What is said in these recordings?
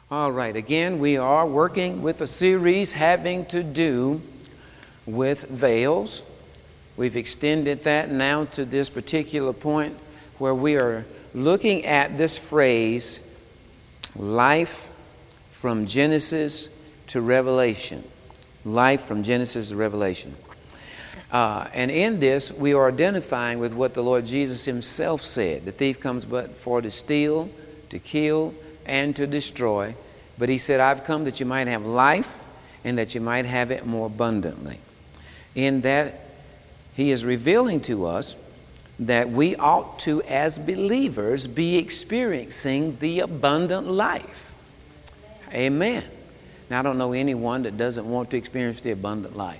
All right, again, we are working with a series having to do with veils. We've extended that now to this particular point where we are looking at this phrase, life from Genesis to Revelation. Life from Genesis to Revelation. And in this, we are identifying with what the Lord Jesus himself said. The thief comes but for to steal, to kill, and to destroy. But he said, I've come that you might have life and that you might have it more abundantly. In that, he is revealing to us that we ought to, as believers, be experiencing the abundant life. Amen. Now, I don't know anyone that doesn't want to experience the abundant life.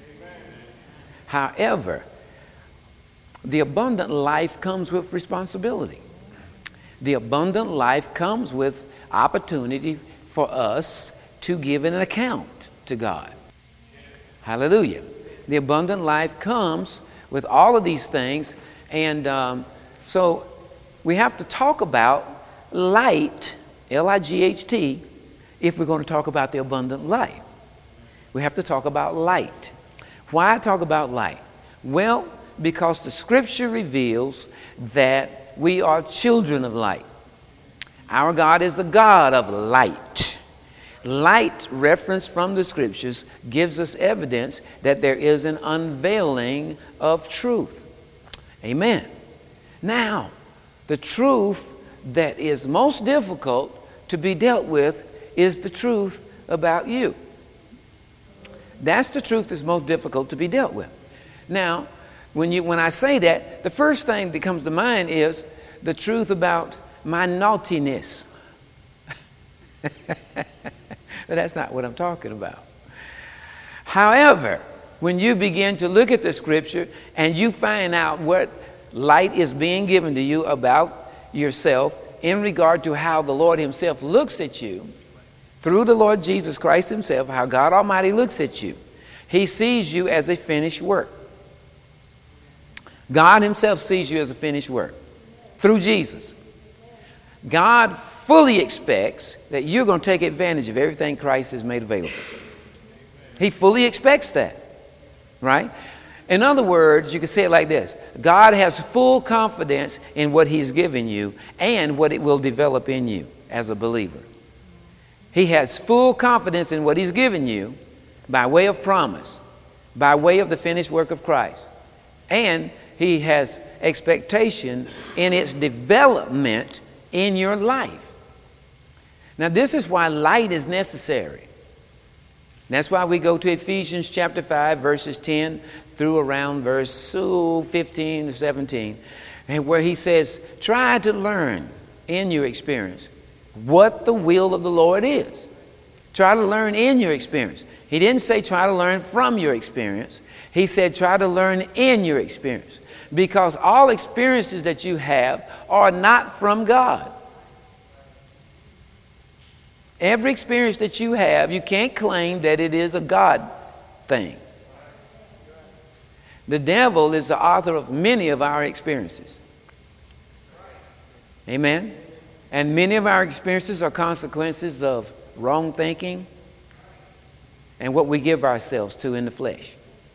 However, the abundant life comes with responsibility. The abundant life comes with opportunity for us to give an account to God. Hallelujah. The abundant life comes with all of these things. And so we have to talk about light, L-I-G-H-T, if we're going to talk about the abundant life. We have to talk about light. Why talk about light? Well, because the scripture reveals that we are children of light. Our God is the God of light. Light, referenced from the scriptures, gives us evidence that there is an unveiling of truth. Amen. Now, the truth that is most difficult to be dealt with is the truth about you. That's the truth that's most difficult to be dealt with. Now, when I say that, the first thing that comes to mind is the truth about my naughtiness. But that's not what I'm talking about. However, when you begin to look at the scripture and you find out what light is being given to you about yourself in regard to how the Lord himself looks at you, through the Lord Jesus Christ himself, how God Almighty looks at you, he sees you as a finished work. God himself sees you as a finished work through Jesus. God fully expects that you're going to take advantage of everything Christ has made available. He fully expects that, right? In other words, you can say it like this. God has full confidence in what he's given you and what it will develop in you as a believer. He has full confidence in what he's given you by way of promise, by way of the finished work of Christ. And he has expectation in its development in your life. Now, this is why light is necessary. That's why we go to Ephesians chapter 5, verses 10 through around verse 15 to 17, and where he says, try to learn in your experience what the will of the Lord is. Try to learn in your experience. He didn't say try to learn from your experience. He said try to learn in your experience. Because all experiences that you have are not from God. Every experience that you have, you can't claim that it is a God thing. The devil is the author of many of our experiences. Amen? And many of our experiences are consequences of wrong thinking and what we give ourselves to in the flesh.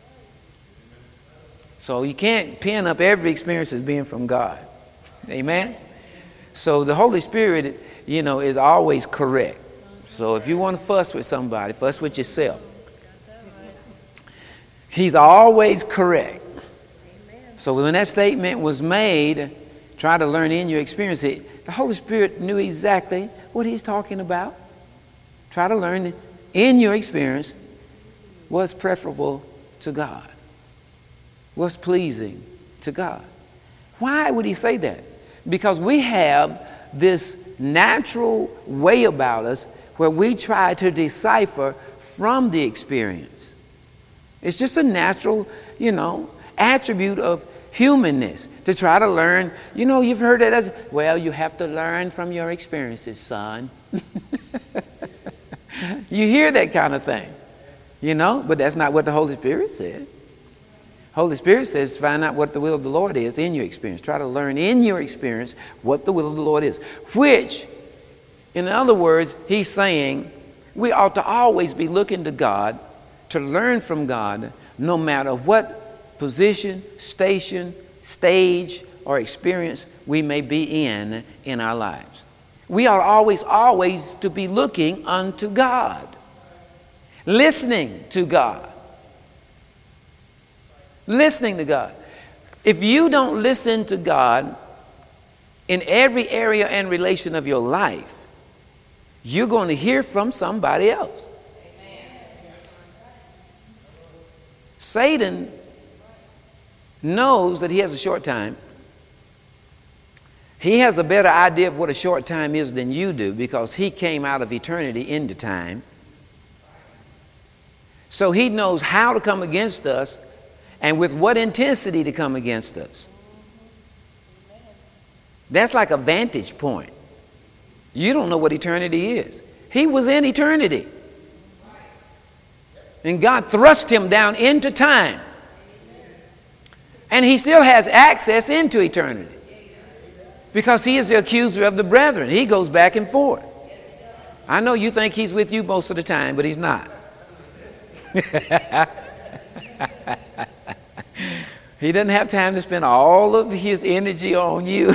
So you can't pin up every experience as being from God. Amen? So the Holy Spirit, is always correct. So if you want to fuss with somebody, fuss with yourself. He's always correct. So when that statement was made, try to learn in your experience, the Holy Spirit knew exactly what he's talking about. Try to learn in your experience what's preferable to God. What's pleasing to God. Why would he say that? Because we have this natural way about us where we try to decipher from the experience. It's just a natural, attribute of humanness to try to learn. You've heard it as, well, you have to learn from your experiences, son. You hear that kind of thing, but that's not what the Holy Spirit said. Holy Spirit says find out what the will of the Lord is in your experience. Try to learn in your experience what the will of the Lord is, which In other words, he's saying we ought to always be looking to God to learn from God, no matter what position, station, stage, or experience we may be in our lives. We ought always to be looking unto God, listening to God. Listening to God. If you don't listen to God in every area and relation of your life, you're going to hear from somebody else. Satan knows that he has a short time. He has a better idea of what a short time is than you do, because he came out of eternity into time. So he knows how to come against us and with what intensity to come against us. That's like a vantage point. You don't know what eternity is. He was in eternity. And God thrust him down into time. And he still has access into eternity, because he is the accuser of the brethren. He goes back and forth. I know you think he's with you most of the time, but he's not. He doesn't have time to spend all of his energy on you.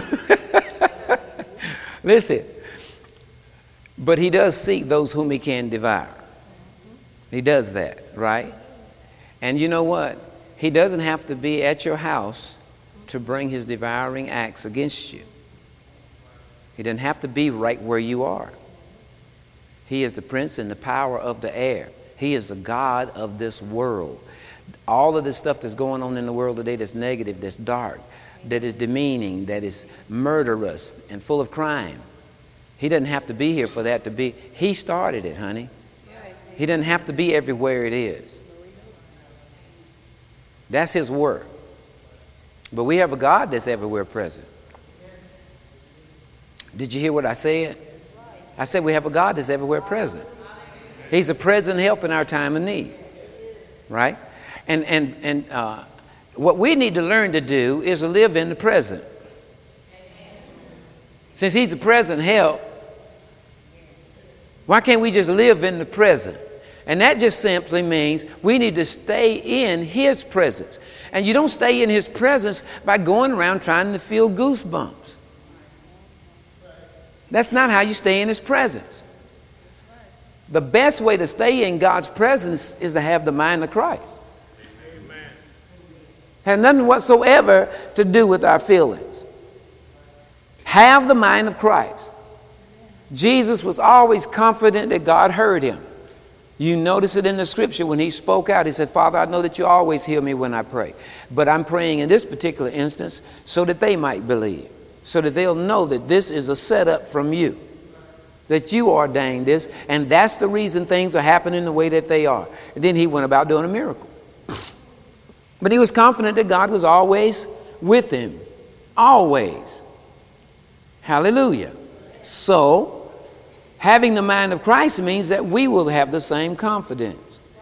Listen, but he does seek those whom he can devour. He does that, right? And you know what? He doesn't have to be at your house to bring his devouring acts against you. He doesn't have to be right where you are. He is the prince and the power of the air. He is the God of this world. All of this stuff that's going on in the world today that's negative, that's dark, that is demeaning, that is murderous and full of crime. He doesn't have to be here for that to be. He started it, honey. He doesn't have to be everywhere it is. That's his work. But we have a God that's everywhere present. Did you hear what I said? I said we have a God that's everywhere present. He's a present help in our time of need. Right? And what we need to learn to do is to live in the present. Since he's the present help, why can't we just live in the present? And that just simply means we need to stay in his presence. And you don't stay in his presence by going around trying to feel goosebumps. That's not how you stay in his presence. The best way to stay in God's presence is to have the mind of Christ. Amen. Has nothing whatsoever to do with our feelings. Have the mind of Christ. Jesus was always confident that God heard him. You notice it in the scripture when he spoke out. He said, Father, I know that you always hear me when I pray. But I'm praying in this particular instance so that they might believe. So that they'll know that this is a setup from you. That you ordained this. And that's the reason things are happening the way that they are. And then he went about doing a miracle. But he was confident that God was always with him. Always. Hallelujah. So, having the mind of Christ means that we will have the same confidence.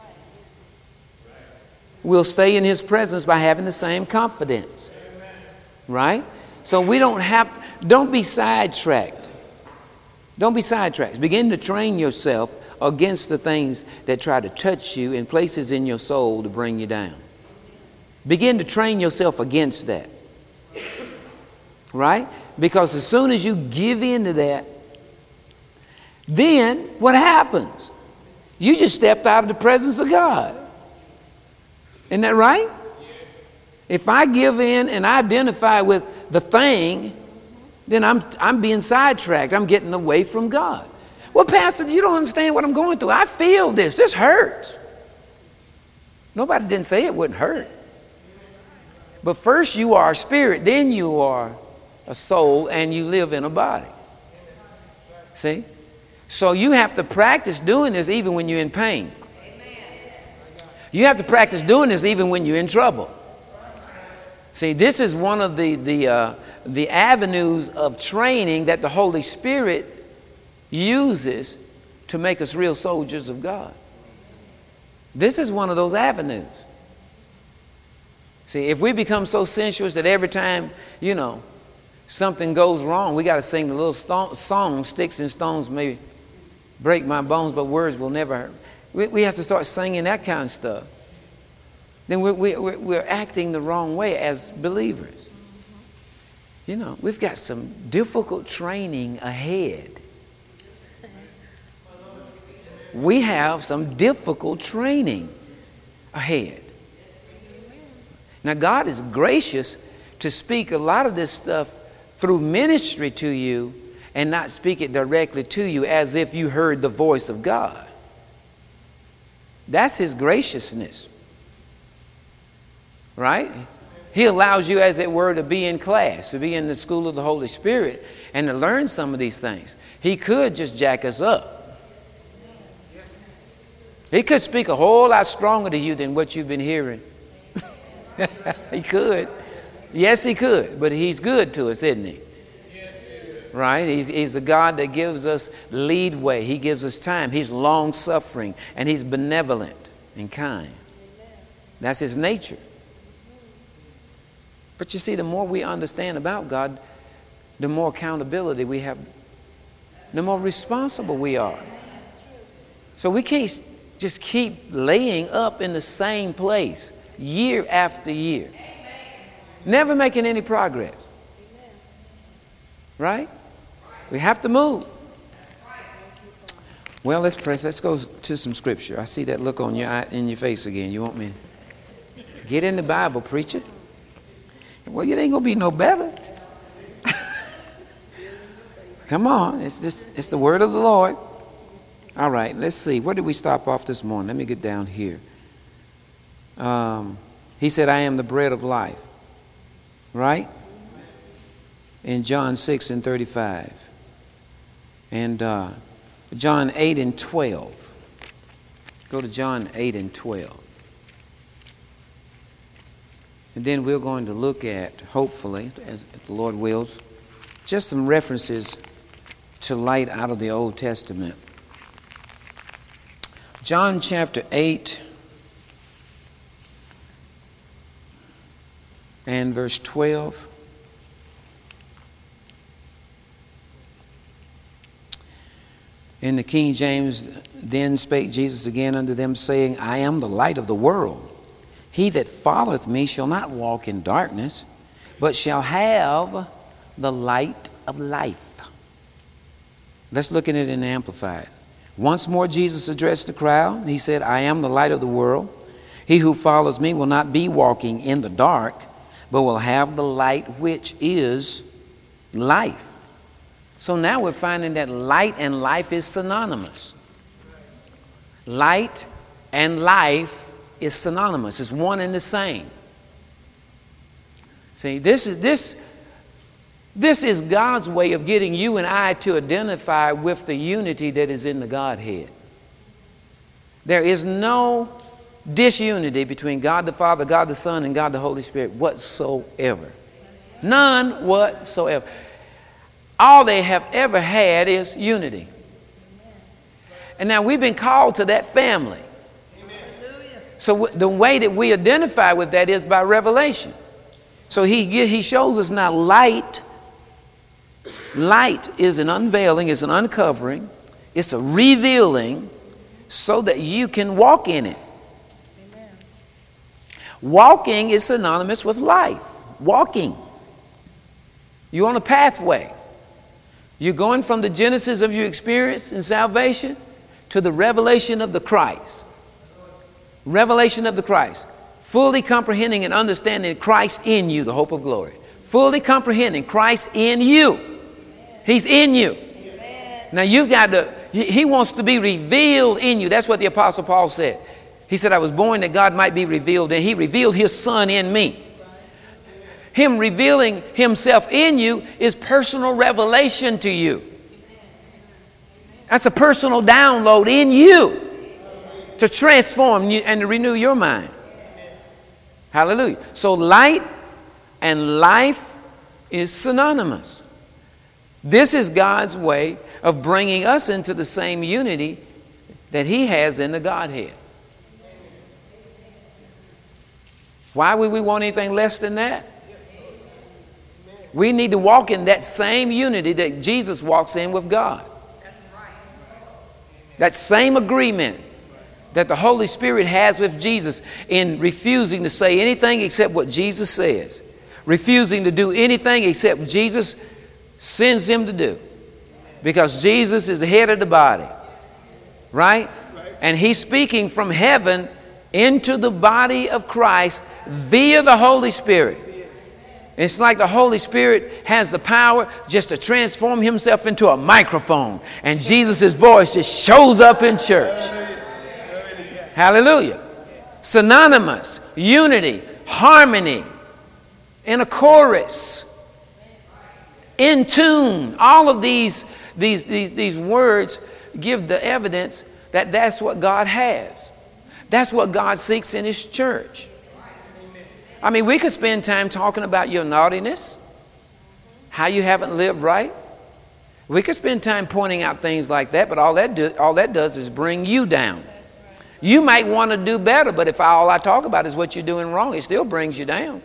We'll stay in his presence by having the same confidence. Right? So we don't be sidetracked. Don't be sidetracked. Begin to train yourself against the things that try to touch you in places in your soul to bring you down. Begin to train yourself against that. Right? Because as soon as you give in to that, then what happens? You just stepped out of the presence of God. Isn't that right? If I give in and identify with the thing, then I'm being sidetracked. I'm getting away from God. Well, Pastor, you don't understand what I'm going through. I feel this. This hurts. Nobody didn't say it wouldn't hurt. But first you are a spirit, then you are a soul, and you live in a body. See? So you have to practice doing this even when you're in pain. You have to practice doing this even when you're in trouble. See, this is one of the avenues of training that the Holy Spirit uses to make us real soldiers of God. This is one of those avenues. See, if we become so sensuous that every time, Something goes wrong, we got to sing the little song, sticks and stones may break my bones, but words will never hurt. We have to start singing that kind of stuff. Then we're acting the wrong way as believers. You know, we've got some difficult training ahead. We have some difficult training ahead. Now, God is gracious to speak a lot of this stuff through ministry to you and not speak it directly to you as if you heard the voice of God. That's His graciousness. Right? He allows you, as it were, to be in class, to be in the school of the Holy Spirit and to learn some of these things. He could just jack us up. He could speak a whole lot stronger to you than what you've been hearing. He could. Yes, He could. But He's good to us, isn't He? Right? He's a God that gives us leadway. He gives us time. He's long-suffering and He's benevolent and kind. That's His nature. But you see, the more we understand about God, the more accountability we have, the more responsible we are. So we can't just keep laying up in the same place year after year, never making any progress. Right? We have to move. Well, let's pray. Let's go to some scripture. I see that look on in your face again. You want me to get in the Bible, preacher? Well, it ain't gonna be no better. Come on, it's the word of the Lord. All right, let's see. Where did we stop off this morning? Let me get down here. He said, I am the bread of life. Right? In John 6:35. And John 8:12. Go to John 8:12. And then we're going to look at, hopefully, as the Lord wills, just some references to light out of the Old Testament. John chapter 8 and verse 12. In the King James, then spake Jesus again unto them, saying, I am the light of the world. He that followeth me shall not walk in darkness, but shall have the light of life. Let's look at it in the Amplified. Once more Jesus addressed the crowd. He said, I am the light of the world. He who follows me will not be walking in the dark, but will have the light which is life. So now we're finding that light and life is synonymous. Light and life is synonymous. It's one and the same. See, this is God's way of getting you and I to identify with the unity that is in the Godhead. There is no disunity between God the Father, God the Son, and God the Holy Spirit whatsoever. None whatsoever. All they have ever had is unity. And now we've been called to that family. So the way that we identify with that is by revelation. So he shows us now light. Light is an unveiling, is an uncovering. It's a revealing so that you can walk in it. Amen. Walking is synonymous with life. Walking. You're on a pathway. You're going from the genesis of your experience in salvation to the revelation of the Christ. Revelation of the Christ. Fully comprehending and understanding Christ in you, the hope of glory. Fully comprehending Christ in you. He's in you. Now you've got to, He wants to be revealed in you. That's what the Apostle Paul said. He said, I was born that God might be revealed, and He revealed His Son in me. Him revealing Himself in you is personal revelation to you. That's a personal download in you to transform you and to renew your mind. Hallelujah. So light and life is synonymous. This is God's way of bringing us into the same unity that He has in the Godhead. Why would we want anything less than that? We need to walk in that same unity that Jesus walks in with God. That same agreement that the Holy Spirit has with Jesus in refusing to say anything except what Jesus says. Refusing to do anything except Jesus sends him to do. Because Jesus is the head of the body. Right? And he's speaking from heaven into the body of Christ via the Holy Spirit. It's like the Holy Spirit has the power just to transform himself into a microphone. And Jesus' voice just shows up in church. Hallelujah. Synonymous, unity, harmony, in a chorus, in tune. All of these words give the evidence that that's what God has. That's what God seeks in his church. I mean, we could spend time talking about your naughtiness, how you haven't lived right. We could spend time pointing out things like that, but all that does is bring you down. You might want to do better, but if all I talk about is what you're doing wrong, it still brings you down.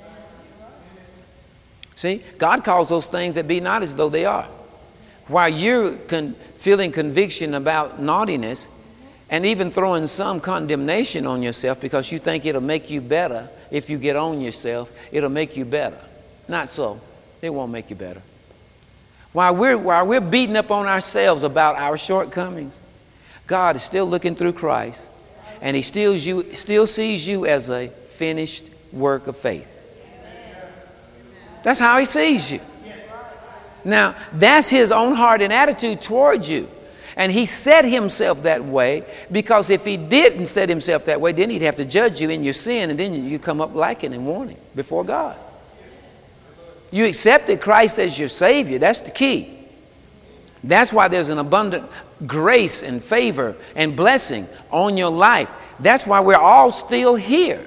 See, God calls those things that be not as though they are. While you're feeling conviction about naughtiness and even throwing some condemnation on yourself because you think it'll make you better if you get on yourself, it'll make you better. Not so. It won't make you better. While we're beating up on ourselves about our shortcomings, God is still looking through Christ, and he still sees you as a finished work of faith. That's how he sees you. Now, that's his own heart and attitude towards you. And he set himself that way because if he didn't set himself that way, then he'd have to judge you in your sin, and then you come up lacking and wanting before God. You accepted Christ as your Savior. That's the key. That's why there's an abundant grace and favor and blessing on your life. That's why we're all still here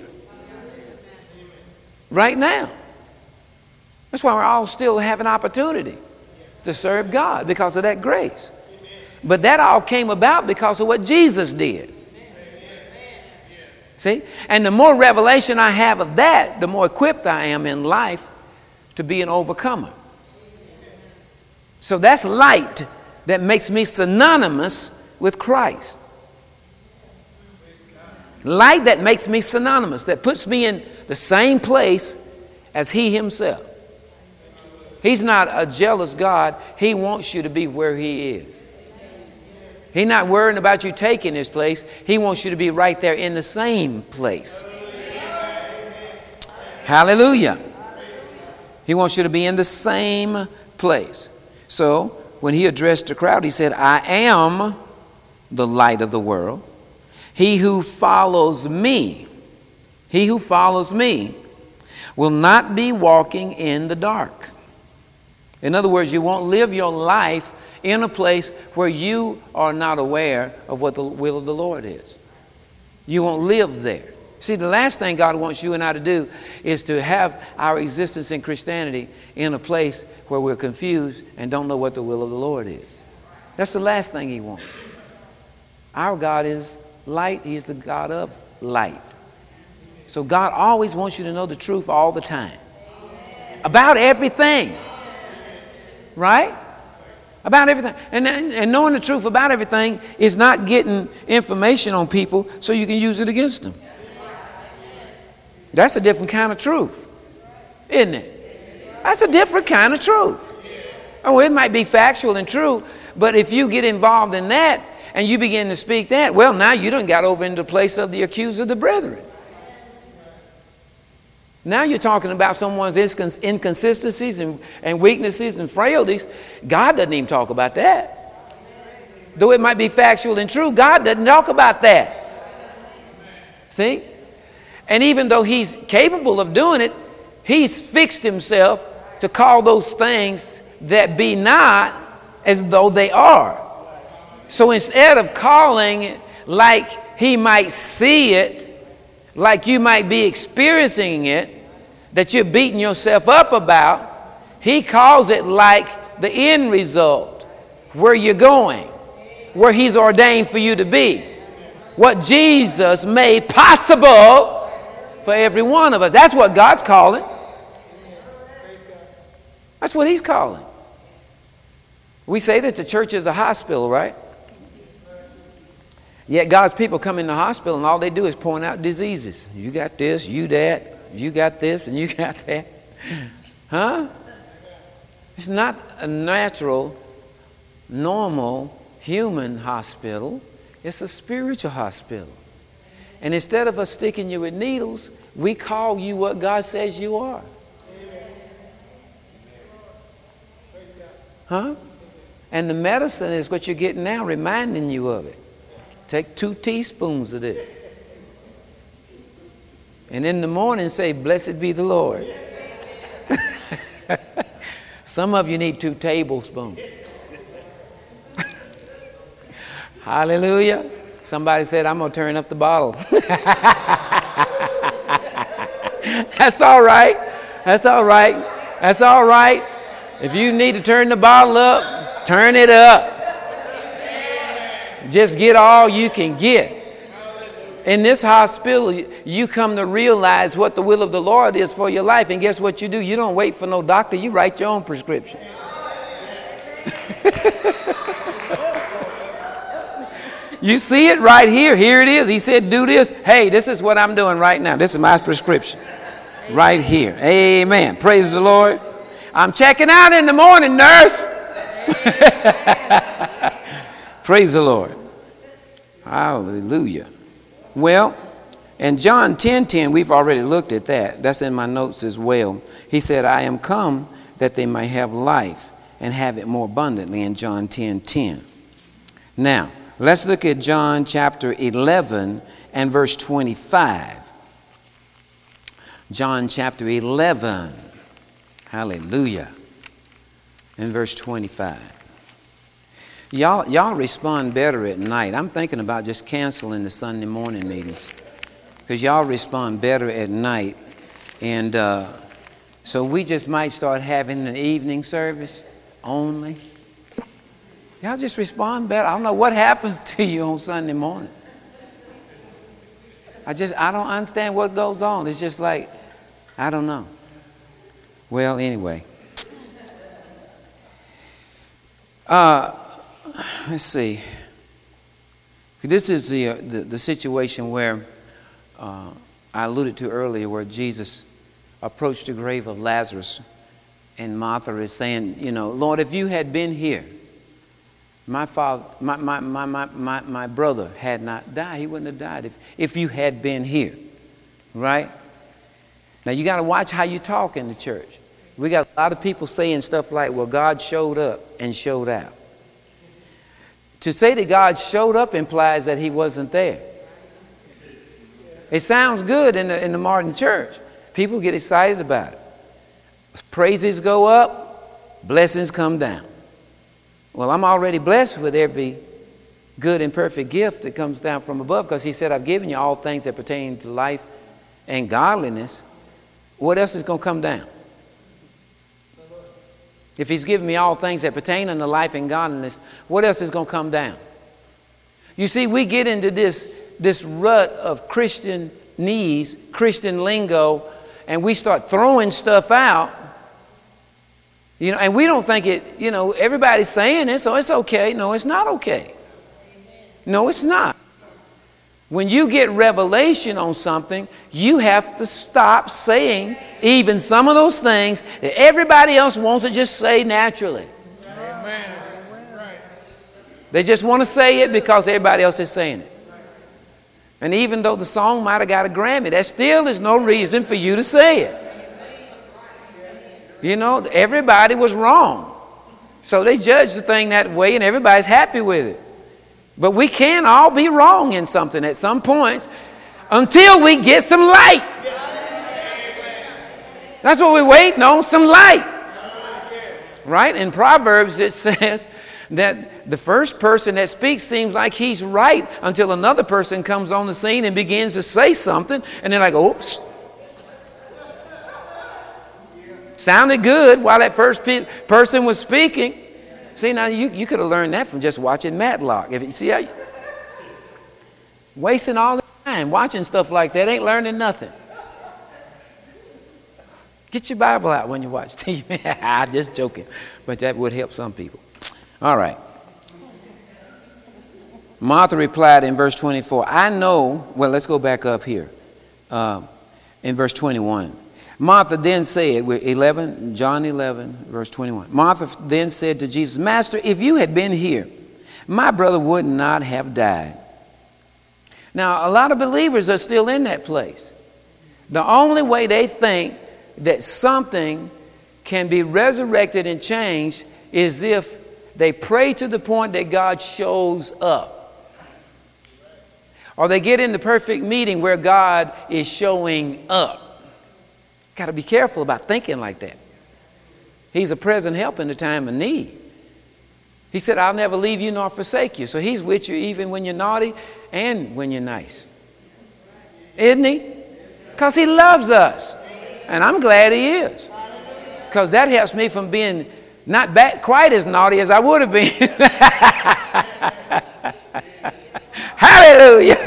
right now. That's why we all still have an opportunity to serve God because of that grace. But that all came about because of what Jesus did. See? And the more revelation I have of that, the more equipped I am in life to be an overcomer. So that's light that makes me synonymous with Christ. Light that makes me synonymous, that puts me in the same place as he himself. He's not a jealous God. He wants you to be where he is. He's not worrying about you taking his place. He wants you to be right there in the same place. Hallelujah. He wants you to be in the same place. So when he addressed the crowd, he said, I am the light of the world. He who follows me will not be walking in the dark. In other words, you won't live your life in a place where you are not aware of what the will of the Lord is. You won't live there. See, the last thing God wants you and I to do is to have our existence in Christianity in a place where we're confused and don't know what the will of the Lord is. That's the last thing he wants. Our God is light. He is the God of light. So God always wants you to know the truth all the time. About everything. Right? About everything. And knowing the truth about everything is not getting information on people so you can use it against them. That's a different kind of truth, isn't it? That's a different kind of truth. Oh, it might be factual and true, but if you get involved in that and you begin to speak that, well, now you done got over into the place of the accuser of the brethren. Now you're talking about someone's inconsistencies and weaknesses and frailties. God doesn't even talk about that. Though it might be factual and true, God doesn't talk about that. See? And even though he's capable of doing it, he's fixed himself to call those things that be not as though they are. So instead of calling it like he might see it, like you might be experiencing it, that you're beating yourself up about, he calls it like the end result, where you're going, where he's ordained for you to be, what Jesus made possible for every one of us. That's what God's calling. That's what he's calling. We say that the church is a hospital, right? Yet God's people come in the hospital and all they do is point out diseases. You got this, you that, you got this, and you got that. Huh? It's not a natural, normal, human hospital. It's a spiritual hospital. And instead of us sticking you with needles, we call you what God says you are. Huh? And the medicine is what you're getting now, reminding you of it. Take 2 teaspoons of this. And in the morning say, blessed be the Lord. Some of you need 2 tablespoons. Hallelujah. Somebody said, I'm going to turn up the bottle. That's all right. That's all right. That's all right. If you need to turn the bottle up, turn it up. Just get all you can get. In this hospital, you come to realize what the will of the Lord is for your life. And guess what you do? You don't wait for no doctor. You write your own prescription. You see it right here. Here it is. He said, do this. Hey, this is what I'm doing right now. This is my prescription. Right here. Amen. Praise the Lord. I'm checking out in the morning, nurse. Praise the Lord. Hallelujah. Well, in John 10:10, we've already looked at that. That's in my notes as well. He said, I am come that they may have life and have it more abundantly in John 10:10. Now, let's look at John chapter 11 and verse 25. John chapter 11. Hallelujah. In verse 25. Y'all respond better at night. I'm thinking about just canceling the Sunday morning meetings because y'all respond better at night. And so we just might start having an evening service only. Y'all just respond better. I don't know what happens to you on Sunday morning. I don't understand what goes on. It's just like, I don't know. Well, anyway. Let's see. This is the situation where I alluded to earlier, where Jesus approached the grave of Lazarus, and Martha is saying, Lord, if you had been here, my brother had not died. He wouldn't have died if you had been here, right? Now you got to watch how you talk in the church. We got a lot of people saying stuff like, well, God showed up and showed out. To say that God showed up implies that he wasn't there. It sounds good in the modern church. People get excited about it. Praises go up, blessings come down. Well, I'm already blessed with every good and perfect gift that comes down from above, because he said, I've given you all things that pertain to life and godliness. What else is going to come down? If he's given me all things that pertain unto life and godliness, what else is going to come down? You see, we get into this rut of Christianese, Christian lingo, and we start throwing stuff out, and we don't think it, everybody's saying it, so it's okay. No, it's not okay. No, it's not. When you get revelation on something, you have to stop saying even some of those things that everybody else wants to just say naturally. Amen. They just want to say it because everybody else is saying it. And even though the song might have got a Grammy, that still is no reason for you to say it. Everybody was wrong. So they judge the thing that way and everybody's happy with it. But we can all be wrong in something at some point until we get some light. That's what we're waiting on, some light. Right? In Proverbs it says that the first person that speaks seems like he's right until another person comes on the scene and begins to say something, and then I go, oops. Sounded good while that first person was speaking. See, now you could have learned that from just watching Matlock. If you see how wasting all the time watching stuff like that, ain't learning nothing. Get your Bible out when you watch TV. I'm just joking, but that would help some people. All right. Martha replied in verse 24, I know, well, let's go back up here in verse 21. Martha then said, John 11, verse 21. Martha then said to Jesus, Master, if you had been here, my brother would not have died. Now, a lot of believers are still in that place. The only way they think that something can be resurrected and changed is if they pray to the point that God shows up. Or they get in the perfect meeting where God is showing up. Got to be careful about thinking like that. He's a present help in the time of need. He said, I'll never leave you nor forsake you. So he's with you even when you're naughty and when you're nice. Isn't he? Because he loves us. And I'm glad he is. Because that helps me from being not back quite as naughty as I would have been. Hallelujah.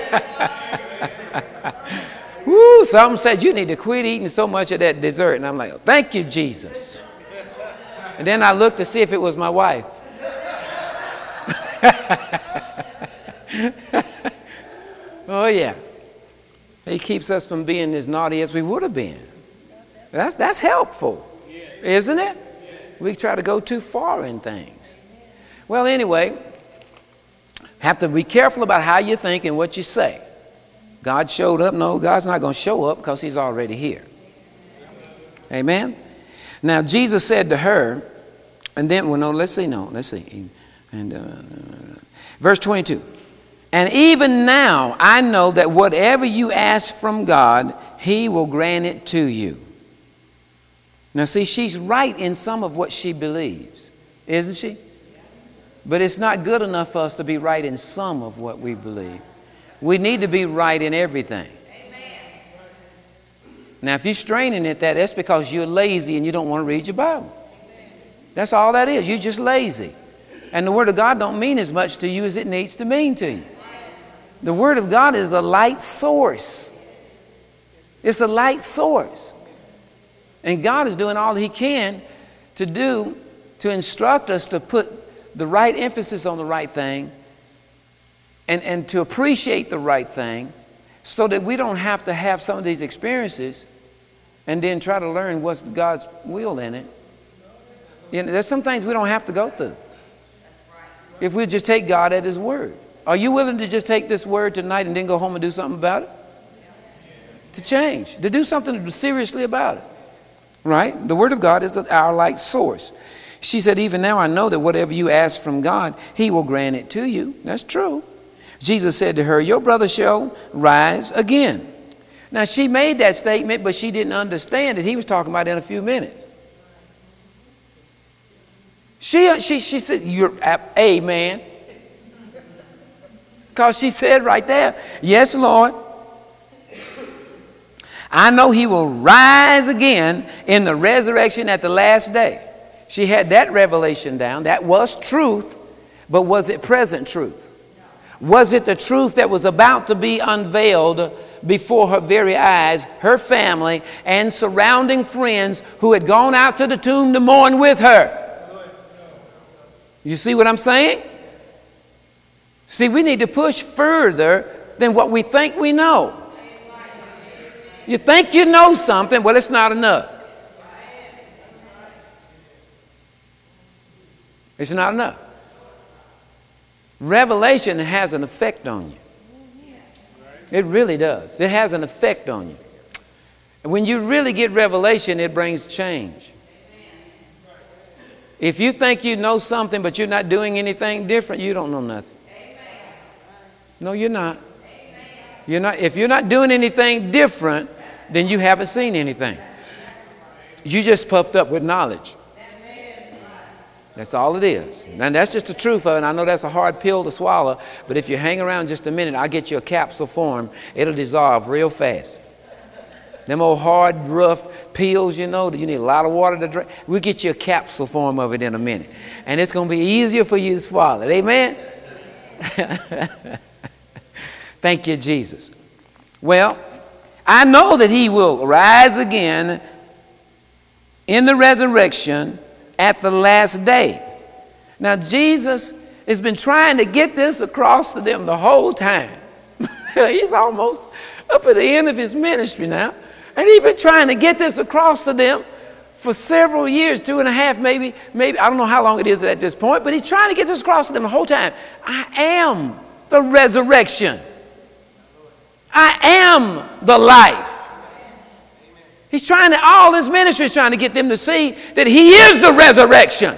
Woo, some said you need to quit eating so much of that dessert. And I'm like, thank you, Jesus. And then I looked to see if it was my wife. Oh, yeah. He keeps us from being as naughty as we would have been. That's helpful, isn't it? We try to go too far in things. Well, anyway, have to be careful about how you think and what you say. God showed up. No, God's not going to show up because he's already here. Amen? Now, Jesus said to her, and then, well, no, let's see. And verse 22. And even now, I know that whatever you ask from God, he will grant it to you. Now, see, she's right in some of what she believes, isn't she? But it's not good enough for us to be right in some of what we believe. We need to be right in everything. Now, if you're straining at that, that's because you're lazy and you don't want to read your Bible. That's all that is. You're just lazy. And the Word of God don't mean as much to you as it needs to mean to you. The Word of God is the light source. It's a light source. And God is doing all he can to instruct us to put the right emphasis on the right thing and to appreciate the right thing so that we don't have to have some of these experiences and then try to learn what's God's will in it. You know, there's some things we don't have to go through if we just take God at his word. Are you willing to just take this word tonight and then go home and do something about it? To change, to do something seriously about it. Right? The Word of God is our light source. She said, even now I know that whatever you ask from God, he will grant it to you. That's true. Jesus said to her, your brother shall rise again. Now, she made that statement, but she didn't understand that he was talking about in a few minutes. She said, you're amen. Because she said right there, yes, Lord. I know he will rise again in the resurrection at the last day. She had that revelation down. That was truth, but was it present truth? Was it the truth that was about to be unveiled before her very eyes, her family, and surrounding friends who had gone out to the tomb to mourn with her? You see what I'm saying? See, we need to push further than what we think we know. You think you know something, well, it's not enough. It's not enough. Revelation has an effect on you. It really does. It has an effect on you. And when you really get revelation, it brings change. If you think you know something, but you're not doing anything different, you don't know nothing. No, you're not. You're not. If you're not doing anything different, then you haven't seen anything. You just puffed up with knowledge. That's all it is. And that's just the truth of it. I know that's a hard pill to swallow, but if you hang around just a minute, I'll get you a capsule form. It'll dissolve real fast. Them old hard, rough pills, you know, you need a lot of water to drink. We'll get you a capsule form of it in a minute. And it's going to be easier for you to swallow. Amen? Thank you, Jesus. Well, I know that he will rise again in the resurrection at the last day. Now, Jesus has been trying to get this across to them the whole time. He's almost up at the end of his ministry now. And he's been trying to get this across to them for several years, 2.5, maybe, I don't know how long it is at this point, but he's trying to get this across to them the whole time. I am the resurrection. I am the life. He's trying to, all his ministry is trying to get them to see that he is the resurrection.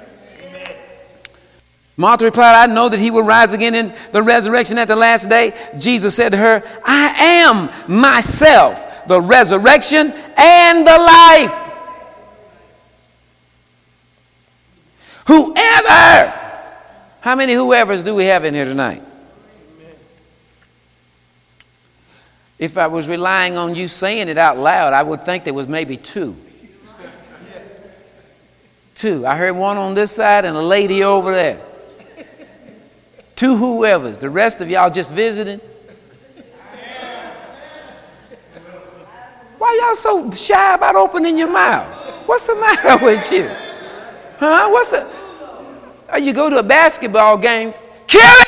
Martha replied, I know that he will rise again in the resurrection at the last day. Jesus said to her, I am myself the resurrection and the life. Whoever, how many whoever's do we have in here tonight? If I was relying on you saying it out loud, I would think there was maybe two. Two. I heard one on this side and a lady over there. Two whoever's. The rest of y'all just visiting. Why y'all so shy about opening your mouth? What's the matter with you? Huh? What's the... You go to a basketball game, kill it!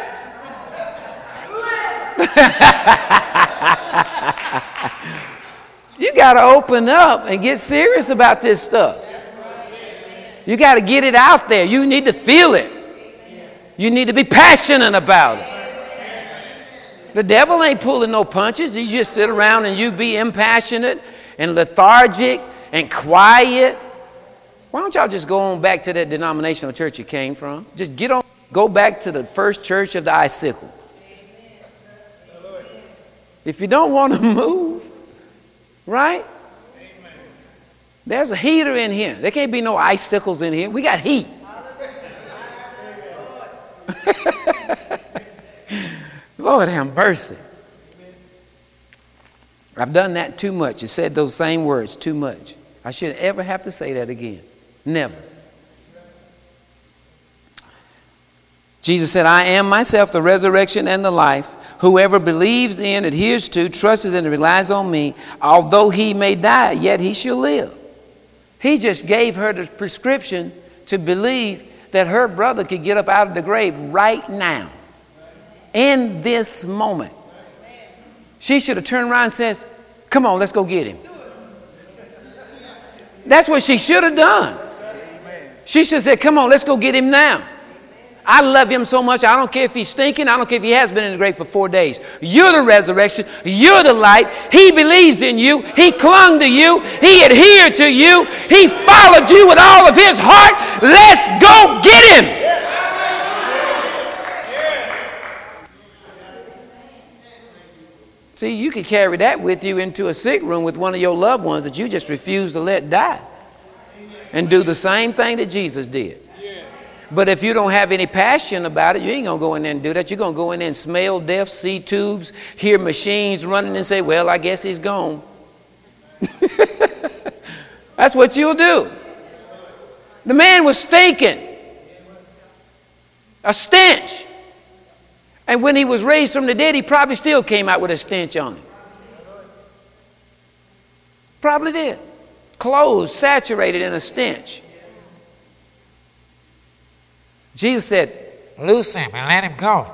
You got to open up and get serious about this stuff. You got to get it out there. You need to feel it. You need to be passionate about it. The devil ain't pulling no punches. You just sit around and you be impassionate and lethargic and quiet. Why don't y'all just go on back to that denominational church you came from? Just get on, go back to the first church of the icicle. If you don't want to move, right? There's a heater in here. There can't be no icicles in here. We got heat. Lord have mercy. I've done that too much. You said those same words too much. I shouldn't ever have to say that again. Never. Jesus said, I am myself the resurrection and the life. Whoever believes in, adheres to, trusts in, and relies on me, although he may die, yet he shall live. He just gave her the prescription to believe that her brother could get up out of the grave right now. In this moment. She should have turned around and said, come on, let's go get him. That's what she should have done. She should have said, come on, let's go get him now. I love him so much. I don't care if he's stinking. I don't care if he has been in the grave for 4 days. You're the resurrection. You're the light. He believes in you. He clung to you. He adhered to you. He followed you with all of his heart. Let's go get him. See, you could carry that with you into a sick room with one of your loved ones that you just refuse to let die. And do the same thing that Jesus did. But if you don't have any passion about it, you ain't going to go in there and do that. You're going to go in there and smell death, see tubes, hear machines running and say, well, I guess he's gone. That's what you'll do. The man was stinking. A stench. And when he was raised from the dead, he probably still came out with a stench on him. Probably did. Clothes saturated in a stench. Jesus said, loose him and let him go.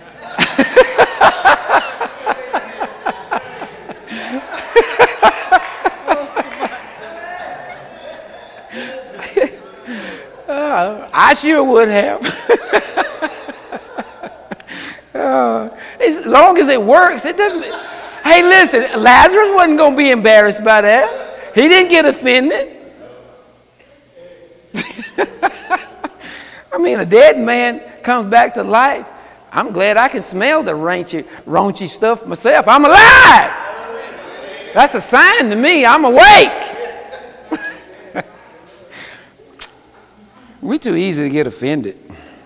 I sure would have. As long as it works, it doesn't. Hey, listen, Lazarus wasn't going to be embarrassed by that. He didn't get offended. I mean, a dead man comes back to life. I'm glad I can smell the raunchy stuff myself. I'm alive. That's a sign to me. I'm awake. We're too easy to get offended.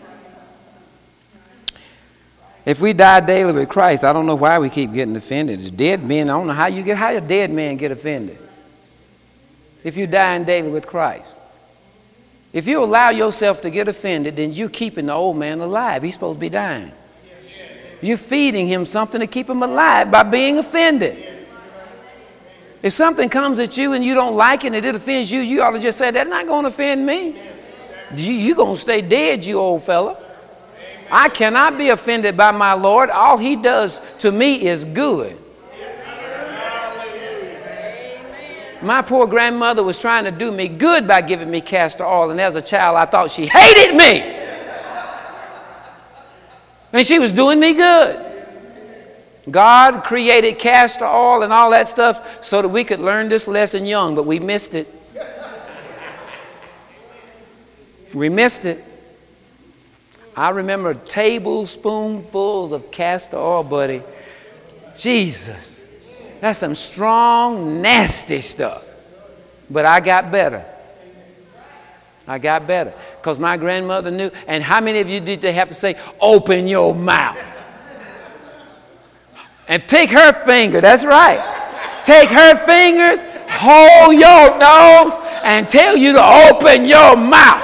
If we die daily with Christ, I don't know why we keep getting offended. As dead men, I don't know how a dead man get offended. If you dying daily with Christ. If you allow yourself to get offended, then you're keeping the old man alive. He's supposed to be dying. You're feeding him something to keep him alive by being offended. If something comes at you and you don't like it and it offends you, you ought to just say, that's not going to offend me. You're going to stay dead, you old fella. I cannot be offended by my Lord. All he does to me is good. My poor grandmother was trying to do me good by giving me castor oil, and as a child I thought she hated me. And she was doing me good. God created castor oil and all that stuff so that we could learn this lesson young, but we missed it. We missed it. I remember tablespoonfuls of castor oil, buddy. Jesus. That's some strong, nasty stuff. But I got better. I got better. Because my grandmother knew. And how many of you did they have to say, open your mouth? And take her finger. That's right. Take her fingers, hold your nose, and tell you to open your mouth.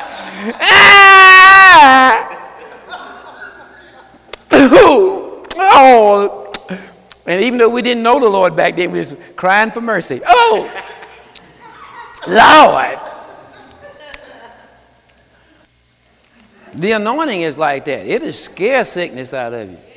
Oh. And even though we didn't know the Lord back then, we was crying for mercy. Oh, Lord. The anointing is like that. It'll scare sickness out of you.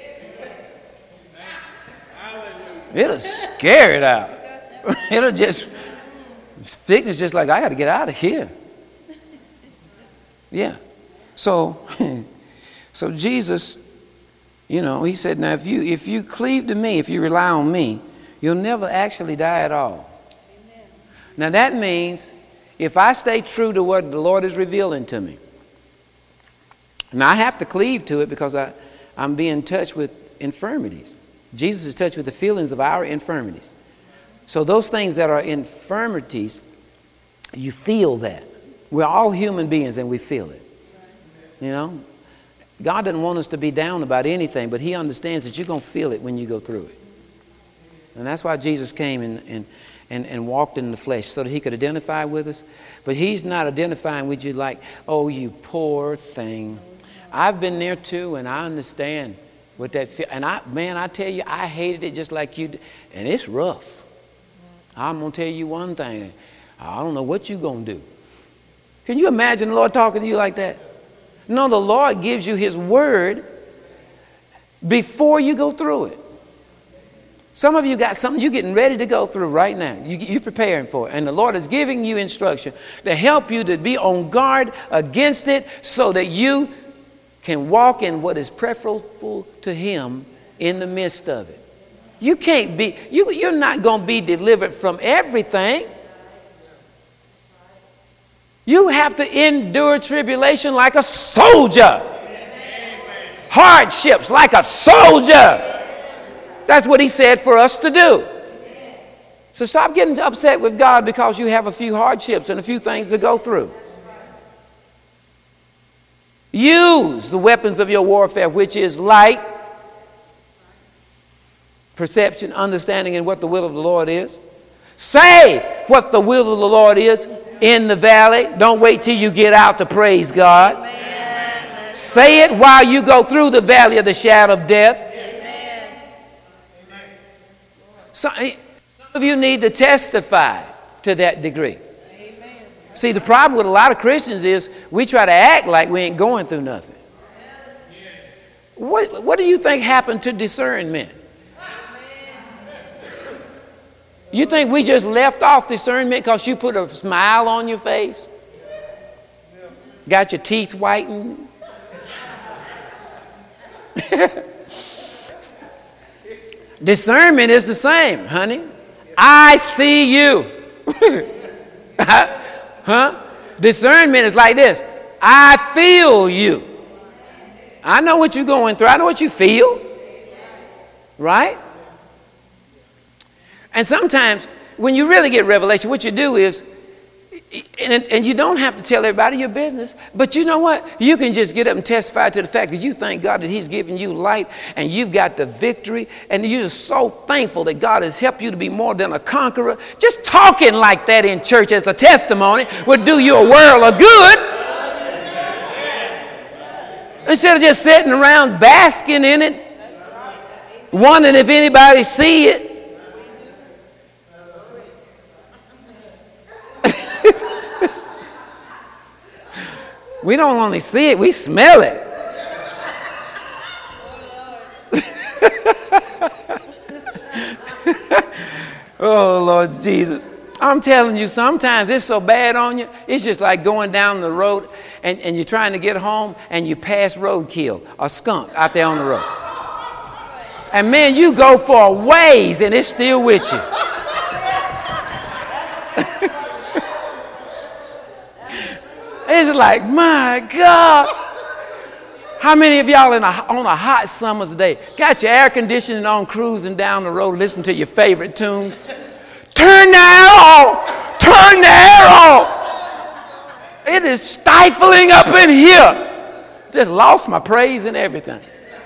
It'll scare it out. It'll just, sickness just like, I got to get out of here. Yeah. So Jesus, you know, he said, now if you cleave to me, if you rely on me, you'll never actually die at all. Amen. Now that means if I stay true to what the Lord is revealing to me, and I have to cleave to it because I'm being touched with infirmities. Jesus is touched with the feelings of our infirmities. So those things that are infirmities, you feel that. We're all human beings and we feel it. You know? God doesn't want us to be down about anything, but he understands that you're going to feel it when you go through it. And that's why Jesus came and walked in the flesh, so that he could identify with us. But he's not identifying with you like, oh, you poor thing. I've been there too, and I understand what that feels. And I tell you, I hated it just like you did. And it's rough. I'm going to tell you one thing. I don't know what you're going to do. Can you imagine the Lord talking to you like that? No, the Lord gives you his word before you go through it. Some of you got something you're getting ready to go through right now. You're preparing for it. And the Lord is giving you instruction to help you to be on guard against it so that you can walk in what is preferable to him in the midst of it. You can't be, you're not going to be delivered from everything. You have to endure tribulation like a soldier. Hardships like a soldier. That's what he said for us to do. So stop getting upset with God because you have a few hardships and a few things to go through. Use the weapons of your warfare, which is light, perception, understanding, and what the will of the Lord is. Say what the will of the Lord is in the valley. Don't wait till you get out to praise God. Amen. Say it while you go through the valley of the shadow of death. Amen. Some of you need to testify to that degree. Amen. See, the problem with a lot of Christians is we try to act like we ain't going through nothing. What do you think happened to discernment? You think we just left off discernment because you put a smile on your face? Got your teeth whitened? Discernment is the same, honey. I see you. Huh? Discernment is like this. I feel you. I know what you're going through. I know what you feel. Right? And sometimes when you really get revelation, what you do is, and you don't have to tell everybody your business, but you know what? You can just get up and testify to the fact that you thank God that he's given you light and you've got the victory, and you're so thankful that God has helped you to be more than a conqueror. Just talking like that in church as a testimony would do you a world of good. Instead of just sitting around basking in it, wondering if anybody see it. We don't only see it, we smell it. Oh, Lord Jesus. I'm telling you, sometimes it's so bad on you, it's just like going down the road and you're trying to get home and you pass roadkill, a skunk out there on the road. And man, you go for a ways and it's still with you. It's like, my God. How many of y'all on a hot summer's day got your air conditioning on, cruising down the road, listening to your favorite tunes? Turn the air off! Turn the air off! It is stifling up in here. Just lost my praise and everything.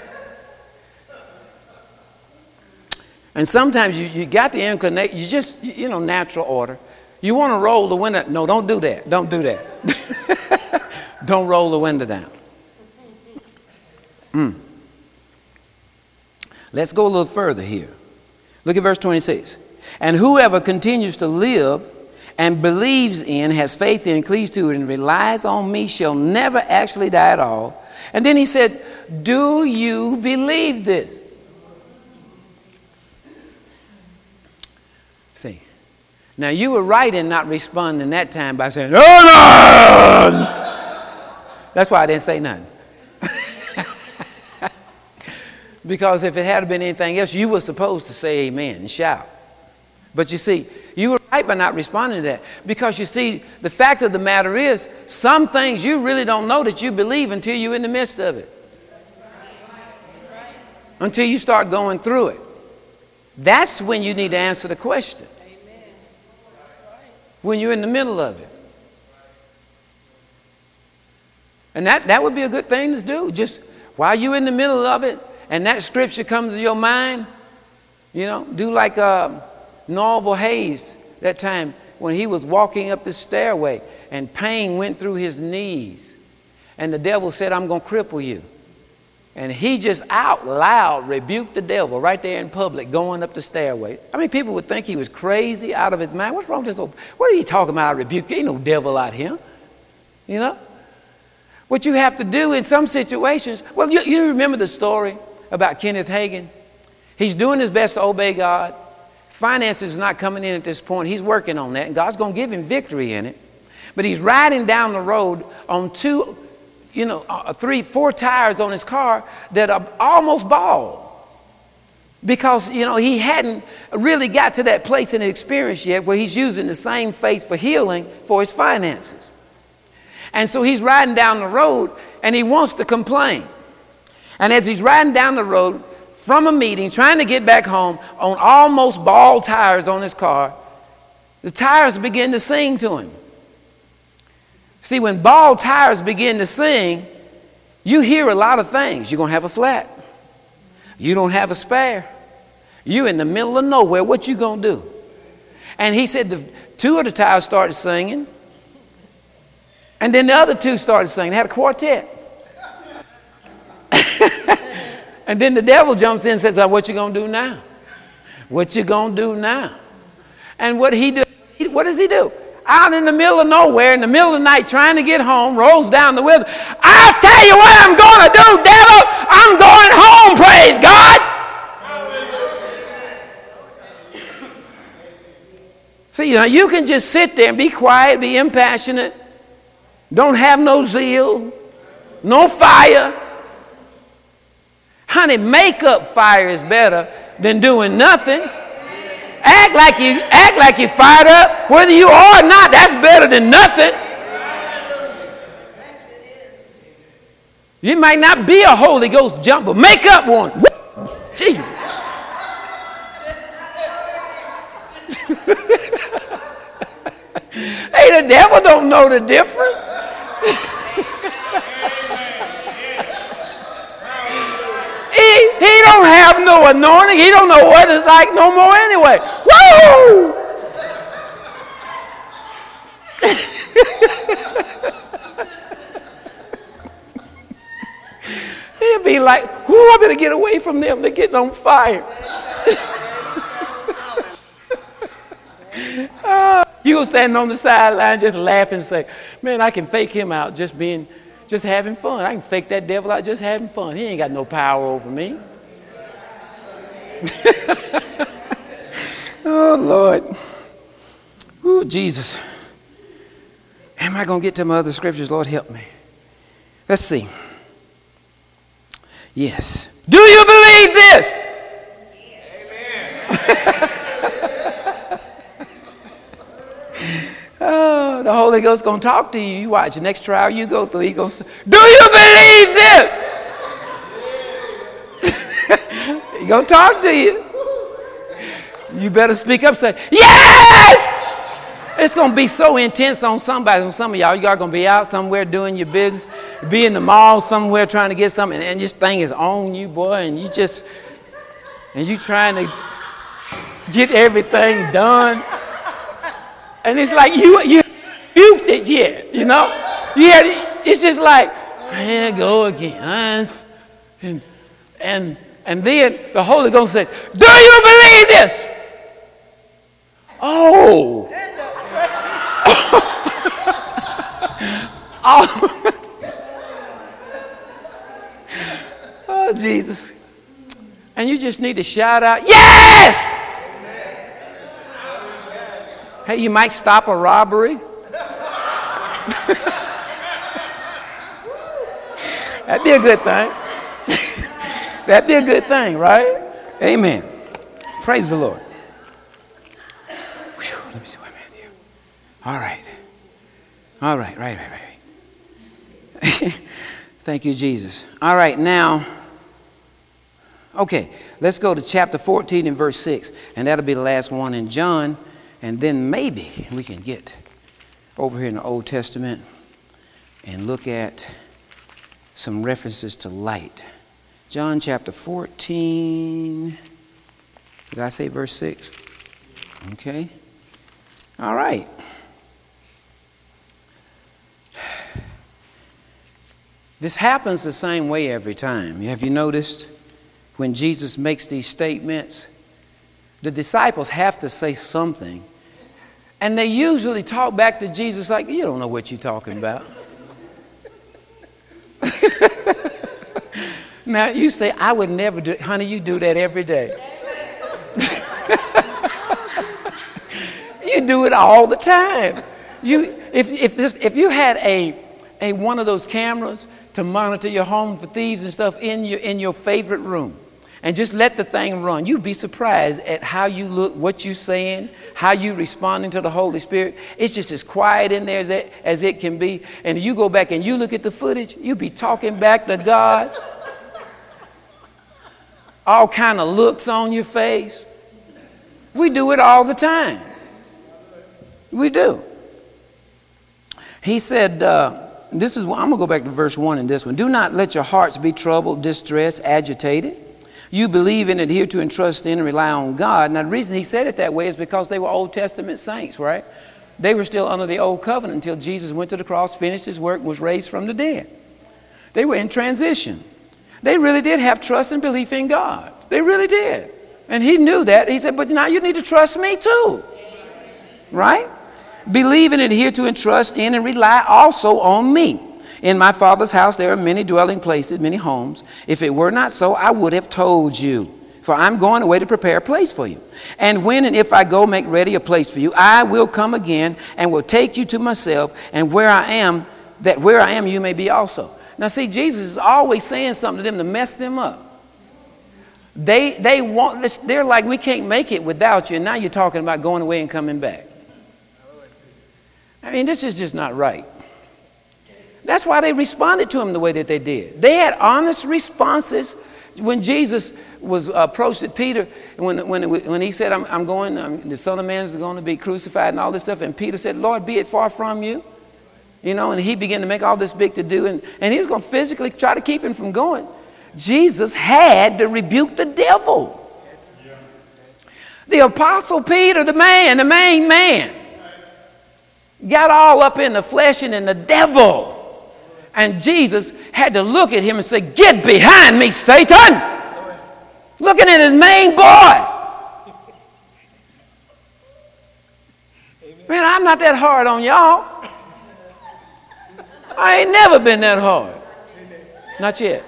And sometimes you got the inclination, you just, natural order. You want to roll the window. No, don't do that. Don't do that. Don't roll the window down. Let's go a little further here. Look at verse 26. And whoever continues to live and believes in, has faith in, cleaves to it, and relies on me shall never actually die at all. And then he said, do you believe this? See, now you were right in not responding that time by saying, amen. That's why I didn't say nothing. Because if it had been anything else, you were supposed to say amen and shout. But you see, you were right by not responding to that. Because you see, the fact of the matter is, some things you really don't know that you believe until you're in the midst of it. Until you start going through it. That's when you need to answer the question. When you're in the middle of it. And that would be a good thing to do. Just while you're in the middle of it, and that scripture comes to your mind, do like Norval Hayes that time when he was walking up the stairway and pain went through his knees. And the devil said, I'm going to cripple you. And he just out loud rebuked the devil right there in public going up the stairway. I mean, people would think he was crazy, out of his mind. What's wrong with this? What are you talking about? I rebuke you. Ain't no devil out here. What you have to do in some situations. Well, you remember the story about Kenneth Hagin? He's doing his best to obey God. Finances is not coming in at this point. He's working on that, and God's going to give him victory in it. But he's riding down the road on 3, 4 tires on his car that are almost bald. Because, he hadn't really got to that place in the experience yet where he's using the same faith for healing for his finances. And so he's riding down the road and he wants to complain. And as he's riding down the road from a meeting, trying to get back home on almost bald tires on his car, the tires begin to sing to him. See, when bald tires begin to sing, you hear a lot of things. You're going to have a flat. You don't have a spare. You're in the middle of nowhere. What you going to do? And he said 2 of the tires started singing. And then the other 2 started singing. They had a quartet. And then the devil jumps in and says, what you going to do now? What you going to do now? And what does he do? Out in the middle of nowhere, in the middle of the night, trying to get home, rolls down the window. I'll tell you what I'm going to do, devil. I'm going home, praise God. See, you can just sit there and be quiet, be impassionate. Don't have no zeal, no fire. Honey, makeup fire is better than doing nothing. Act like you fired up. Whether you are or not, that's better than nothing. You might not be a Holy Ghost jumper. Make up one. Gee. Hey, the devil don't know the difference. He don't have no anointing. He don't know what it's like no more anyway. Woo! He'll be like, I better get away from them. They're getting on fire. You You were standing on the sideline just laughing and say, man, I can fake him out just having fun. I can fake that devil out just having fun. He ain't got no power over me. Oh, Lord. Ooh, Jesus. Am I going to get to my other scriptures? Lord, help me. Let's see. Yes. Do you believe this? Amen. Oh, the Holy Ghost going to talk to you. You watch the next trial you go through. He going to say, do you believe this? He going to talk to you. You better speak up and say, yes! It's going to be so intense on somebody. On some of y'all, you are going to be out somewhere doing your business, be in the mall somewhere trying to get something, and this thing is on you, boy, and you trying to get everything done. And it's like you rebuked it yet, you know? It's just like, here go again. And then the Holy Ghost said, do you believe this? Oh. Oh, Jesus. And you just need to shout out, yes! Hey, you might stop a robbery. That'd be a good thing. That'd be a good thing, right? Amen. Praise the Lord. Whew, let me see what I'm at here. All right. Right. Thank you, Jesus. All right, now, okay, let's go to chapter 14 and verse 6, and that'll be the last one in John. And then maybe we can get over here in the Old Testament and look at some references to light. John chapter 14. Did I say verse 6? Okay. All right. This happens the same way every time. Have you noticed? When Jesus makes these statements, the disciples have to say something. And they usually talk back to Jesus like, you don't know what you're talking about. Now, you say, I would never do it. Honey, you do that every day. You do it all the time. If you had a one of those cameras to monitor your home for thieves and stuff in your favorite room, and just let the thing run, you'd be surprised at how you look, what you're saying, how you responding to the Holy Spirit. It's just as quiet in there as it can be. And you go back and you look at the footage, you be talking back to God. All kind of looks on your face. We do it all the time. We do. He said, I'm going to go back to verse 1 in this one. Do not let your hearts be troubled, distressed, agitated. You believe in, adhere to, and trust in, and rely on God. Now, the reason he said it that way is because they were Old Testament saints, right? They were still under the old covenant until Jesus went to the cross, finished his work, was raised from the dead. They were in transition. They really did have trust and belief in God. They really did. And he knew that. He said, but now you need to trust me too. Right? Believe in, adhere to, and trust in, and rely also on me. In my Father's house there are many dwelling places, many homes. If it were not so, I would have told you. For I'm going away to prepare a place for you. And when and if I go make ready a place for you, I will come again and will take you to myself, and where I am, that where I am you may be also. Now see, Jesus is always saying something to them to mess them up. They're like, we can't make it without you, and now you're talking about going away and coming back. I mean, this is just not right. That's why they responded to him the way that they did. They had honest responses. When Jesus was approached at Peter, when he said, I'm going, the Son of Man is going to be crucified and all this stuff, and Peter said, Lord, be it far from you. You know, and he began to make all this big to do, and he was going to physically try to keep him from going. Jesus had to rebuke the devil. The Apostle Peter, the main man, got all up in the flesh and in the devil. And Jesus had to look at him and say, get behind me, Satan. Looking at his main boy. Man, I'm not that hard on y'all. I ain't never been that hard. Not yet.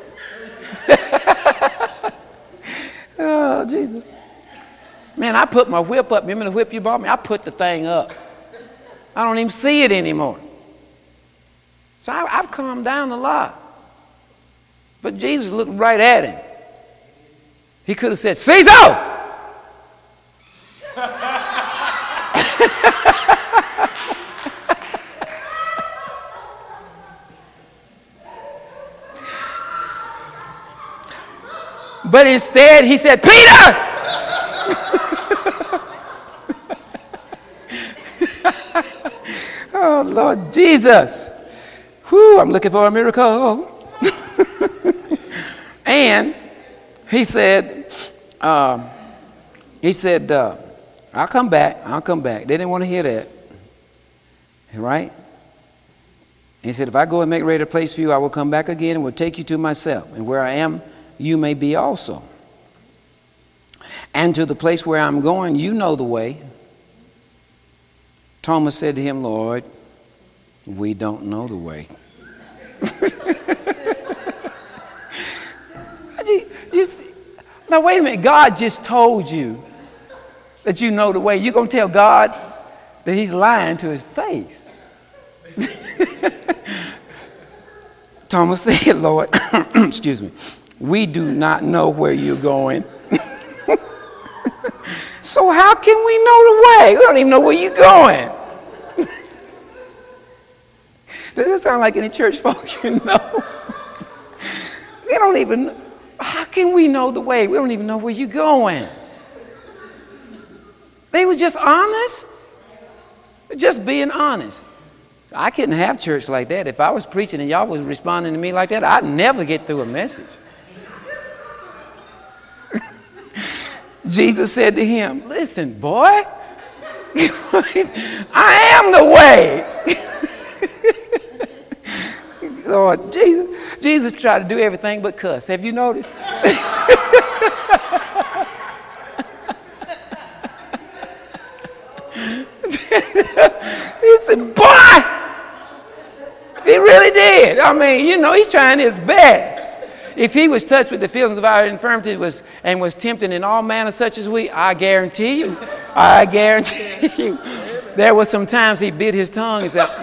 Oh, Jesus. Man, I put my whip up. Remember the whip you bought me? I put the thing up. I don't even see it anymore. So I've calmed down a lot. But Jesus looked right at him. He could have said, Caesar! But instead he said, Peter! Oh, Lord Jesus. Whew, I'm looking for a miracle. And he said, I'll come back. I'll come back. They didn't want to hear that. Right? He said, if I go and make ready a place for you, I will come back again and will take you to myself. And where I am, you may be also. And to the place where I'm going, you know the way. Thomas said to him, Lord, we don't know the way. Now, wait a minute. God just told you that you know the way. You're going to tell God that he's lying to his face. Thomas said, Lord, excuse me, we do not know where you're going. So how can we know the way? We don't even know where you're going. Does this sound like any church folk you know? We don't even, how can we know the way? We don't even know where you're going. They were just honest. Just being honest. I couldn't have church like that. If I was preaching and y'all was responding to me like that, I'd never get through a message. Jesus said to him, listen, boy, I am the way. Lord, Jesus tried to do everything but cuss. Have you noticed? He said, boy, he really did. I mean, you know, he's trying his best. If he was touched with the feelings of our infirmity and was tempted in all manner such as we, I guarantee you, there were some times he bit his tongue and said,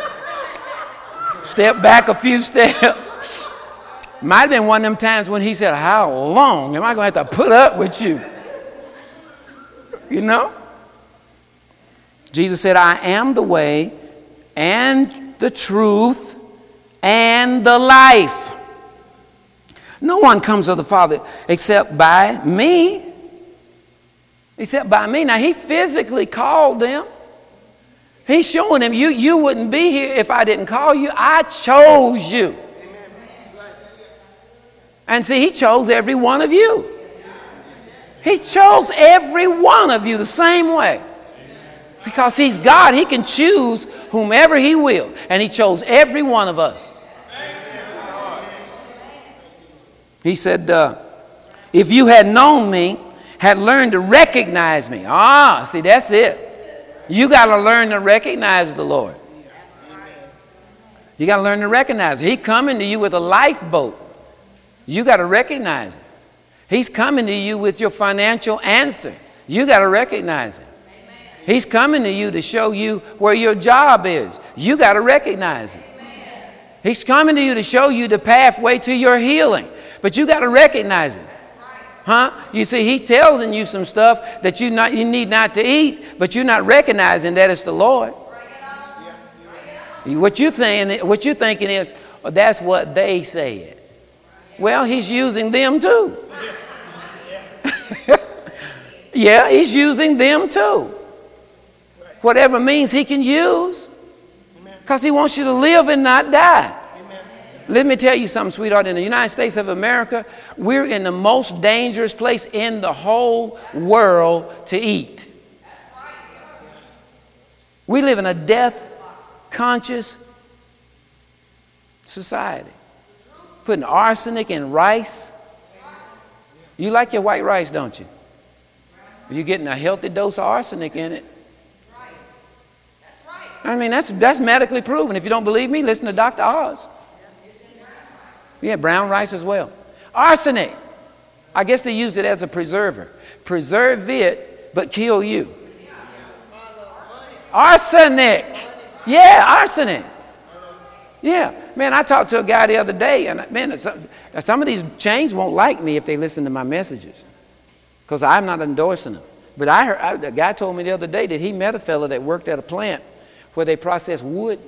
step back a few steps. Might have been one of them times when he said, how long am I going to have to put up with you? You know? Jesus said, I am the way and the truth and the life. No one comes to the Father except by me. Except by me. Now, he physically called them. He's showing them, you wouldn't be here if I didn't call you. I chose you. And see, he chose every one of you. He chose every one of you the same way. Because he's God, he can choose whomever he will. And he chose every one of us. He said, if you had known me, had learned to recognize me. See, that's it. You got to learn to recognize the Lord. You got to learn to recognize him. He's coming to you with a lifeboat. You got to recognize him. He's coming to you with your financial answer. You got to recognize him. He's coming to you to show you where your job is. You got to recognize him. He's coming to you to show you the pathway to your healing. But you got to recognize it. Huh? You see, he's telling you some stuff that you need not to eat, but you're not recognizing that it's the Lord. What you're thinking is, oh, that's what they said. Well, he's using them too. Yeah, he's using them too. Whatever means he can use. Because he wants you to live and not die. Let me tell you something, sweetheart. In the United States of America, we're in the most dangerous place in the whole world to eat. We live in a death-conscious society. Putting arsenic in rice. You like your white rice, don't you? You're getting a healthy dose of arsenic in it. I mean, that's medically proven. If you don't believe me, listen to Dr. Oz. Yeah, brown rice as well. Arsenic. I guess they use it as a preserver. Preserve it, but kill you. Arsenic. Yeah, arsenic. Yeah. Man, I talked to a guy the other day, and man, some of these chains won't like me if they listen to my messages, because I'm not endorsing them. But a guy told me the other day that he met a fellow that worked at a plant where they process wood.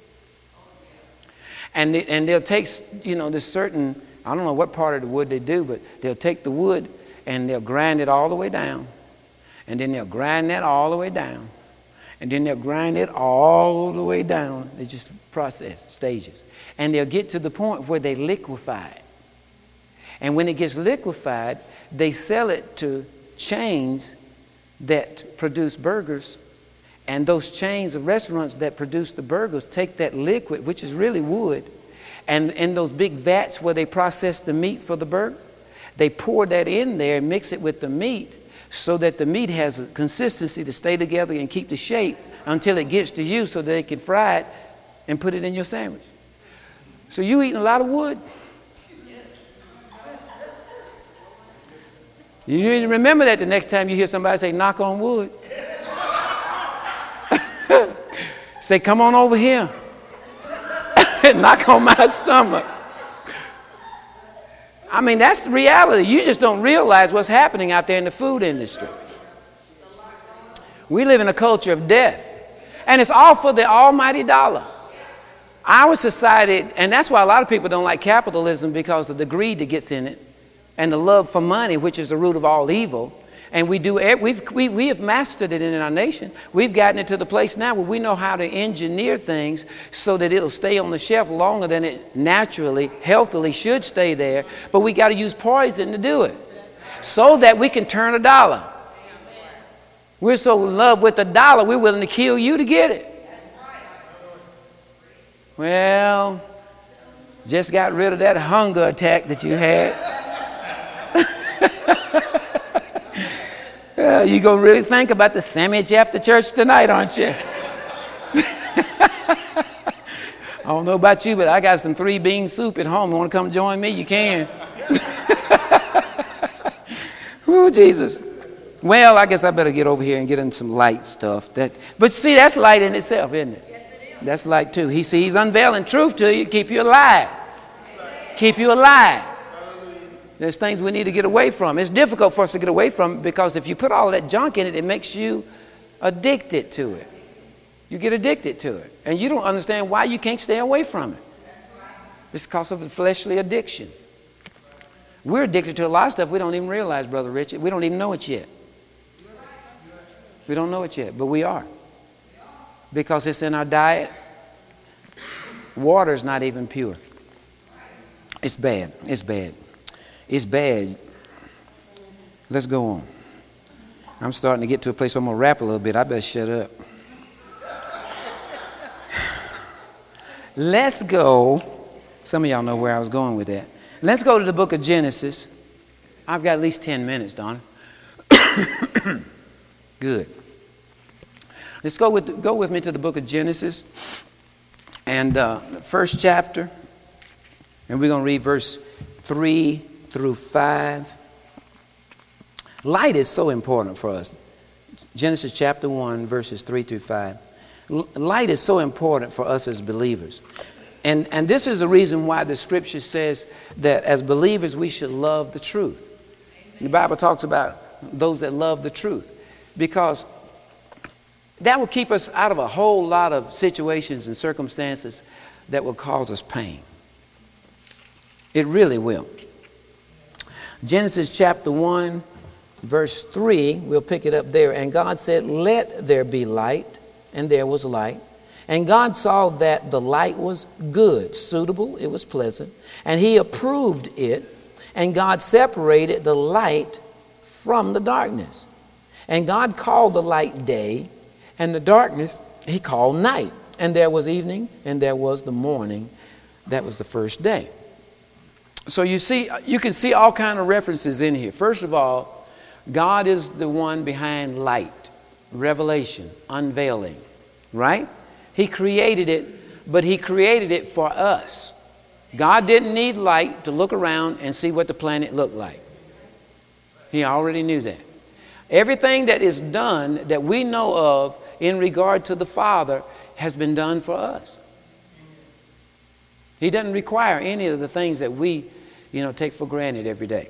And they'll take, this certain, I don't know what part of the wood they do, but they'll take the wood and they'll grind it all the way down. And then they'll grind that all the way down. And then they'll grind it all the way down. They just process stages. And they'll get to the point where they liquefy it. And when it gets liquefied, they sell it to chains that produce burgers. And those chains of restaurants that produce the burgers take that liquid, which is really wood, and in those big vats where they process the meat for the burger, they pour that in there and mix it with the meat so that the meat has a consistency to stay together and keep the shape until it gets to you so that they can fry it and put it in your sandwich. So you eating a lot of wood. You need to remember that the next time you hear somebody say, knock on wood. Say, come on over here. Knock on my stomach. I mean, that's the reality. You just don't realize what's happening out there in the food industry. We live in a culture of death. And it's all for the almighty dollar. Our society, and that's why a lot of people don't like capitalism, because of the greed that gets in it and the love for money, which is the root of all evil. And we have mastered it in our nation. We've gotten it to the place now where we know how to engineer things so that it'll stay on the shelf longer than it naturally, healthily should stay there. But we got to use poison to do it so that we can turn a dollar. We're so in love with the dollar, we're willing to kill you to get it. Well, just got rid of that hunger attack that you had. You're going to really think about the sandwich after church tonight, aren't you? I don't know about you, but I got some 3-bean soup at home. You want to come join me? You can. Oh, Jesus. Well, I guess I better get over here and get in some light stuff. But see, that's light in itself, isn't it? Yes, it is. That's light too. He's unveiling truth to you, keep you alive. Keep you alive. There's things we need to get away from. It's difficult for us to get away from, because if you put all that junk in it, it makes you addicted to it. You get addicted to it. And you don't understand why you can't stay away from it. It's because of the fleshly addiction. We're addicted to a lot of stuff we don't even realize, Brother Richard. We don't even know it yet. We don't know it yet, but we are. Because it's in our diet. Water's not even pure. It's bad. It's bad. It's bad. Let's go on. I'm starting to get to a place where I'm going to rap a little bit. I better shut up. Let's go. Some of y'all know where I was going with that. Let's go to the book of Genesis. I've got at least 10 minutes, Donna. Good. Let's go with me to the book of Genesis and first chapter. And we're going to read verse 3 through 5. Light is so important for us. Genesis chapter 1, verses 3 through 5. Light is so important for us as believers. And this is the reason why the scripture says that as believers we should love the truth. The Bible talks about those that love the truth, because that will keep us out of a whole lot of situations and circumstances that will cause us pain. It really will. Genesis chapter 1, verse 3, we'll pick it up there. And God said, let there be light, and there was light. And God saw that the light was good, suitable, it was pleasant, and he approved it. And God separated the light from the darkness. And God called the light day, and the darkness he called night. And there was evening, and there was the morning. That was the first day. So you see, you can see all kinds of references in here. First of all, God is the one behind light, revelation, unveiling, right? He created it, but He created it for us. God didn't need light to look around and see what the planet looked like. He already knew that. Everything that is done that we know of in regard to the Father has been done for us. He doesn't require any of the things that we, take for granted every day.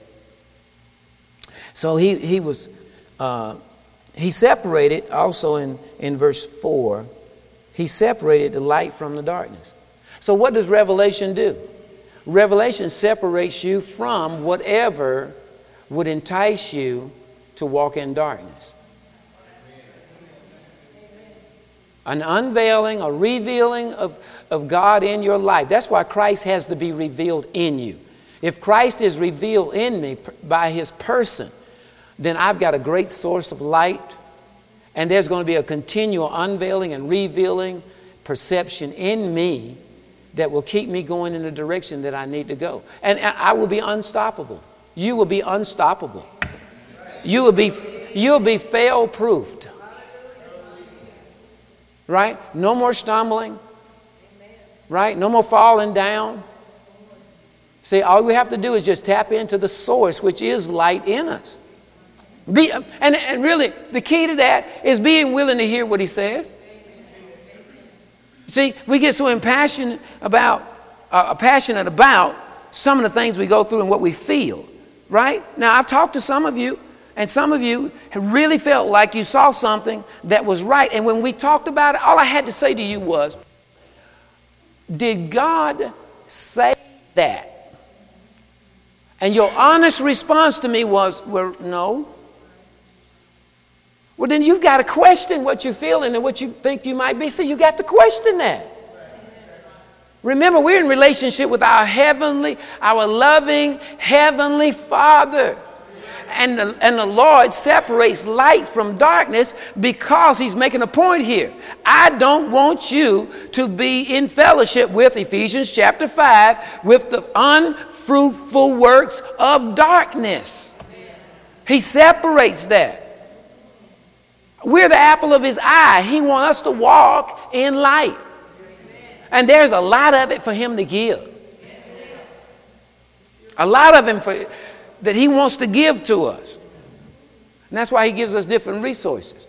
So he separated also in verse 4, he separated the light from the darkness. So what does Revelation do? Revelation separates you from whatever would entice you to walk in darkness. An unveiling, a revealing of God in your life. That's why Christ has to be revealed in you. If Christ is revealed in me by His person, then I've got a great source of light, and there's going to be a continual unveiling and revealing perception in me that will keep me going in the direction that I need to go. And I will be unstoppable. You will be unstoppable. You'll be fail-proofed. Right? No more stumbling. Right? No more falling down. See, all we have to do is just tap into the source, which is light in us. And really, the key to that is being willing to hear what He says. See, we get so passionate about some of the things we go through and what we feel. Right? Now, I've talked to some of you, and some of you have really felt like you saw something that was right. And when we talked about it, all I had to say to you was, did God say that? And your honest response to me was, well, no. Well, then you've got to question what you're feeling and what you think you might be. See, you got to question that. Remember, we're in relationship with our loving heavenly Father. And the Lord separates light from darkness because He's making a point here. I don't want you to be in fellowship with, Ephesians chapter 5, with the unfruitful works of darkness. He separates that. We're the apple of His eye. He wants us to walk in light. And there's a lot of it for Him to give. A lot of Him that He wants to give to us. And that's why He gives us different resources.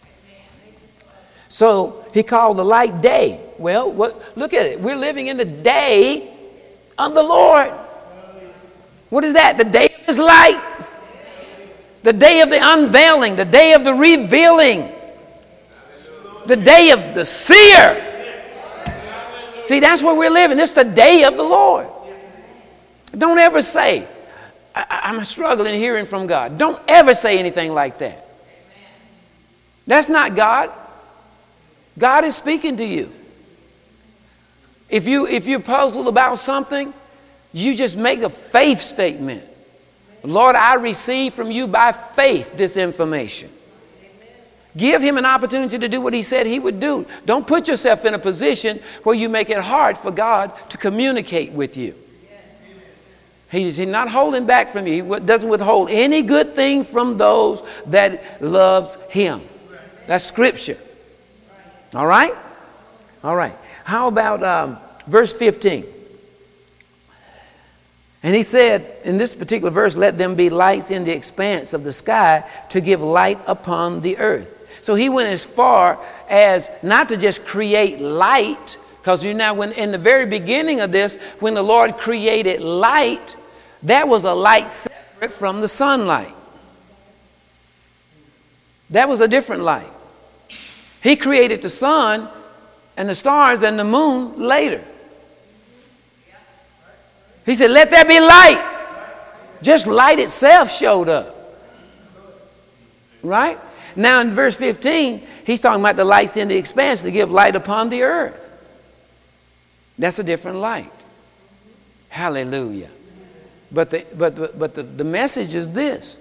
So He called the light day. Well, look at it. We're living in the day of the Lord. What is that? The day of His light. The day of the unveiling, the day of the revealing, the day of the seer. See, that's where we're living. It's the day of the Lord. Don't ever say, I'm struggling hearing from God. Don't ever say anything like that. That's not God. God is speaking to you. If you're puzzled about something, you just make a faith statement. Lord, I receive from you by faith this information. Give Him an opportunity to do what He said He would do. Don't put yourself in a position where you make it hard for God to communicate with you. He's not holding back from you. He doesn't withhold any good thing from those that loves Him. That's Scripture. All right? All right. How about verse 15? And He said, in this particular verse, let them be lights in the expanse of the sky to give light upon the earth. So He went as far as not to just create light, because when in the very beginning of this, when the Lord created light, that was a light separate from the sunlight. That was a different light. He created the sun and the stars and the moon later. He said, let there be light. Just light itself showed up. Right? Now in verse 15, He's talking about the lights in the expanse to give light upon the earth. That's a different light. Hallelujah. But the message is this.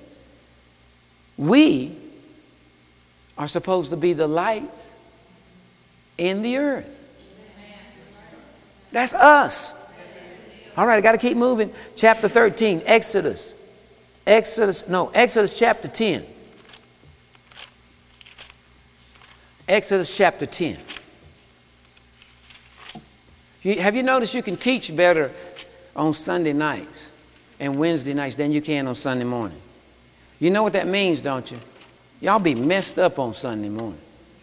We are supposed to be the lights in the earth. That's us. All right, I got to keep moving. Chapter 13, Exodus chapter 10. Exodus chapter 10. Have you noticed you can teach better on Sunday nights and Wednesday nights than you can on Sunday morning? You know what that means, don't you? Y'all be messed up on Sunday morning.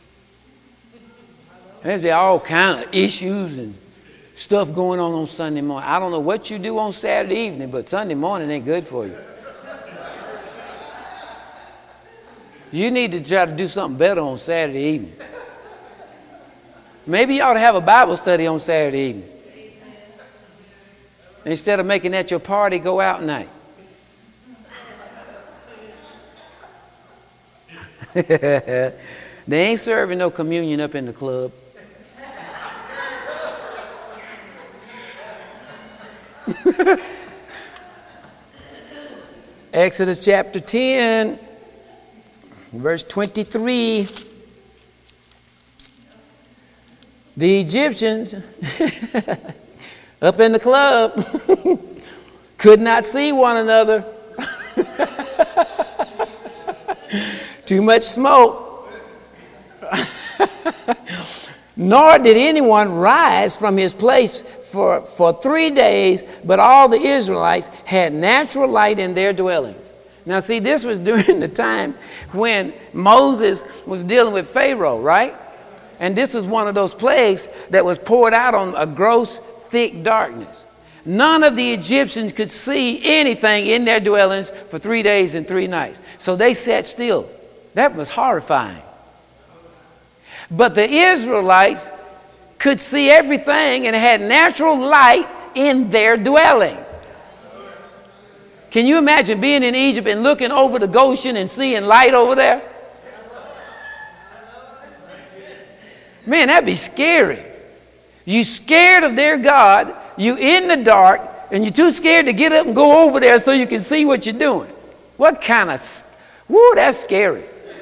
There's all kind of issues and stuff going on Sunday morning. I don't know what you do on Saturday evening, but Sunday morning ain't good for you. You need to try to do something better on Saturday evening. Maybe you ought to have a Bible study on Saturday evening. Instead of making that your party go out night. They ain't serving no communion up in the club. Exodus chapter 10, verse 23. The Egyptians up in the club could not see one another. Too much smoke. Nor did anyone rise from his place for 3 days, but all the Israelites had natural light in their dwellings. Now see, this was during the time when Moses was dealing with Pharaoh, right? And this was one of those plagues that was poured out on a gross, thick darkness. None of the Egyptians could see anything in their dwellings for 3 days and 3 nights. So they sat still. That was horrifying. But the Israelites could see everything and had natural light in their dwelling. Can you imagine being in Egypt and looking over the Goshen and seeing light over there? Man, that'd be scary. You scared of their God, you in the dark, and you're too scared to get up and go over there so you can see what you're doing. What kind of, that's scary.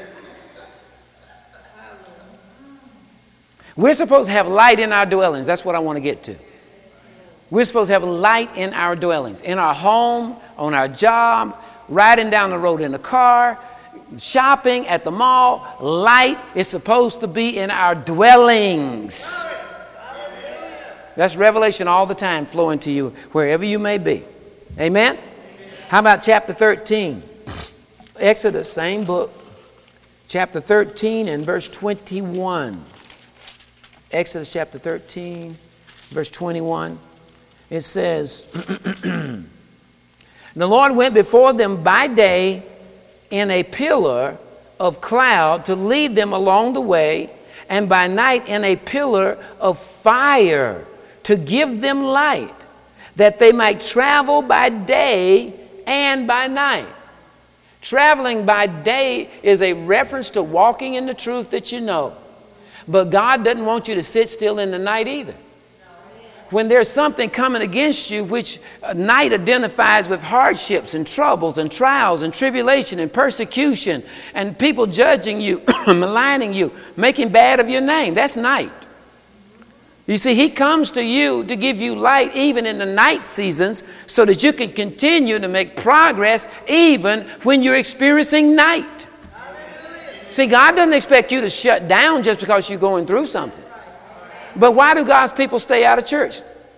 We're supposed to have light in our dwellings. That's what I want to get to. We're supposed to have light in our dwellings. In our home, on our job, riding down the road in the car, shopping at the mall. Light is supposed to be in our dwellings. That's revelation all the time flowing to you wherever you may be. Amen? How about chapter 13? Exodus, same book. Chapter 13 and verse 21. Exodus chapter 13, verse 21. It says, The Lord went before them by day in a pillar of cloud to lead them along the way, and by night in a pillar of fire to give them light, that they might travel by day and by night. Traveling by day is a reference to walking in the truth that you know. But God doesn't want you to sit still in the night either. When there's something coming against you, which night identifies with hardships and troubles and trials and tribulation and persecution and people judging you, maligning you, making bad of your name, that's night. You see, he comes to you to give you light even in the night seasons so that you can continue to make progress even when you're experiencing night. See, God doesn't expect you to shut down just because you're going through something. But why do God's people stay out of church?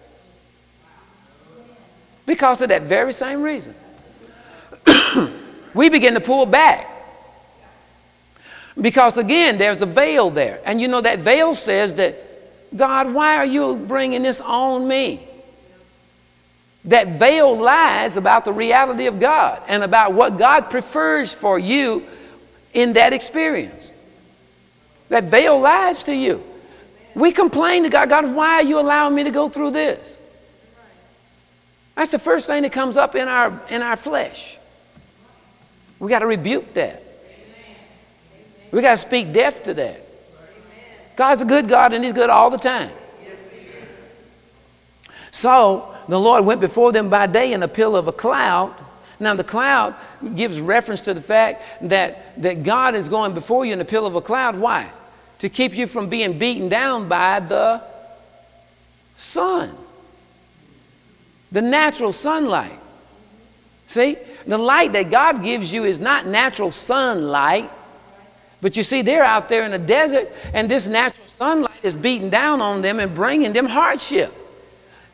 Because of that very same reason. We begin to pull back. Because again, there's a veil there. And you know that veil says that, God, why are you bringing this on me? That veil lies about the reality of God and about what God prefers for you in that experience. That veil lies to you. We complain to God, God, why are you allowing me to go through this? That's the first thing that comes up in our flesh. We got to rebuke that. We got to speak death to that. God's a good God and he's good all the time. So the Lord went before them by day in a pillar of a cloud. Now the cloud gives reference to the fact that God is going before you in a pillar of a cloud. Why? To keep you from being beaten down by the sun. The natural sunlight. See, the light that God gives you is not natural sunlight. But you see, they're out there in the desert and this natural sunlight is beating down on them and bringing them hardship.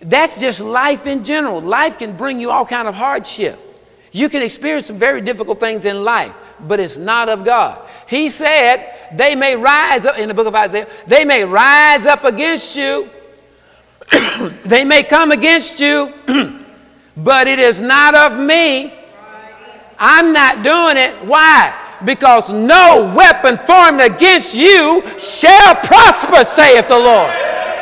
That's just life in general. Life can bring you all kind of hardship. You can experience some very difficult things in life, but it's not of God. He said, they may rise up, in the book of Isaiah, they may rise up against you. They may come against you, but it is not of me. I'm not doing it. Why? Because no weapon formed against you shall prosper, saith the Lord.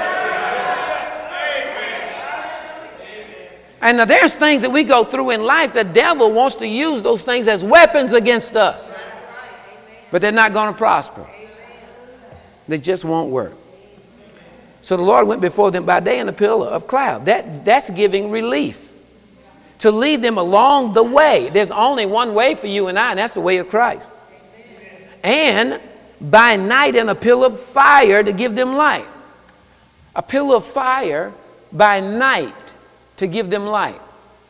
And now there's things that we go through in life. The devil wants to use those things as weapons against us. But they're not going to prosper. They just won't work. So the Lord went before them by day in a pillar of cloud. That's giving relief. To lead them along the way. There's only one way for you and I, and that's the way of Christ. And by night in a pillar of fire to give them light. A pillar of fire by night to give them light.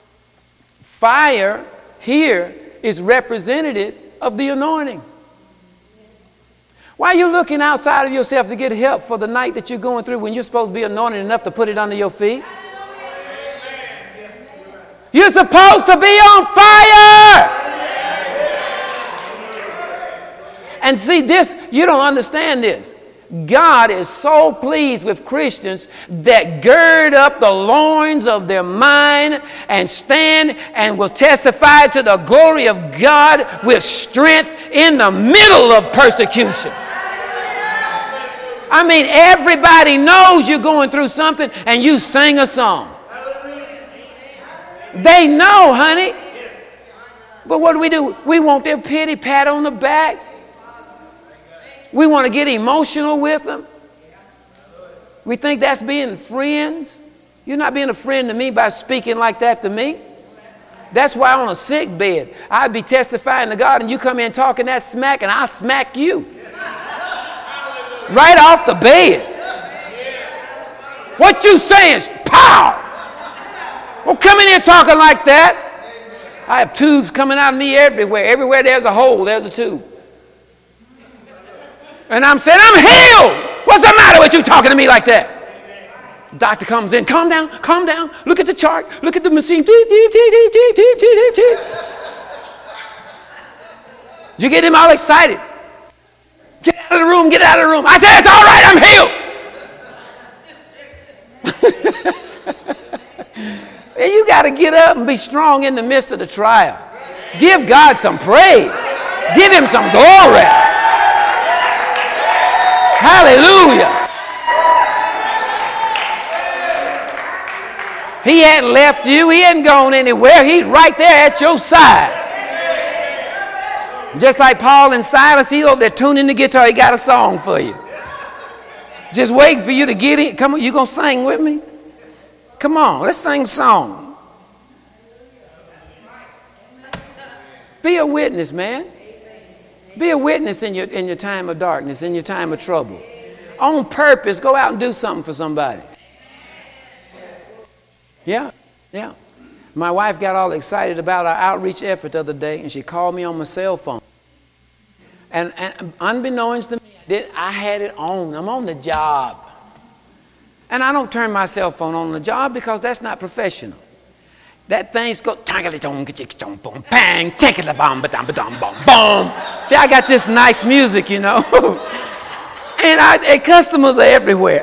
Fire here is representative of the anointing. Why are you looking outside of yourself to get help for the night that you're going through when you're supposed to be anointed enough to put it under your feet? You're supposed to be on fire. And see this, you don't understand this. God is so pleased with Christians that gird up the loins of their mind and stand and will testify to the glory of God with strength in the middle of persecution. I mean, everybody knows you're going through something and you sing a song. They know, honey. But what do? We want their pity pat on the back. We want to get emotional with them. We think that's being friends. You're not being a friend to me by speaking like that to me. That's why on a sick bed, I'd be testifying to God and you come in talking that smack and I'll smack you. Right off the bed. What you saying? Pow! Well, come in here talking like that. I have tubes coming out of me everywhere. Everywhere there's a hole, there's a tube. And I'm saying, I'm healed. What's the matter with you talking to me like that? Doctor comes in, calm down, look at the chart, look at the machine. You get him all excited. Get out of the room, get out of the room. I said, it's all right, I'm healed. And you got to get up and be strong in the midst of the trial. Give God some praise. Give him some glory. Hallelujah. He hadn't left you. He hadn't gone anywhere. He's right there at your side. Just like Paul and Silas, he over there tuning the guitar. He got a song for you. Just waiting for you to get in. Come on, you going to sing with me? Come on, let's sing a song. Be a witness, man. Be a witness in your time of darkness, in your time of trouble. On purpose, go out and do something for somebody. Yeah. My wife got all excited about our outreach effort the other day, and she called me on my cell phone. And unbeknownst to me, I had it on. I'm on the job. And I don't turn my cell phone on the job because that's not professional. That thing's go bang, boom. See, I got this nice music, you know. And customers are everywhere.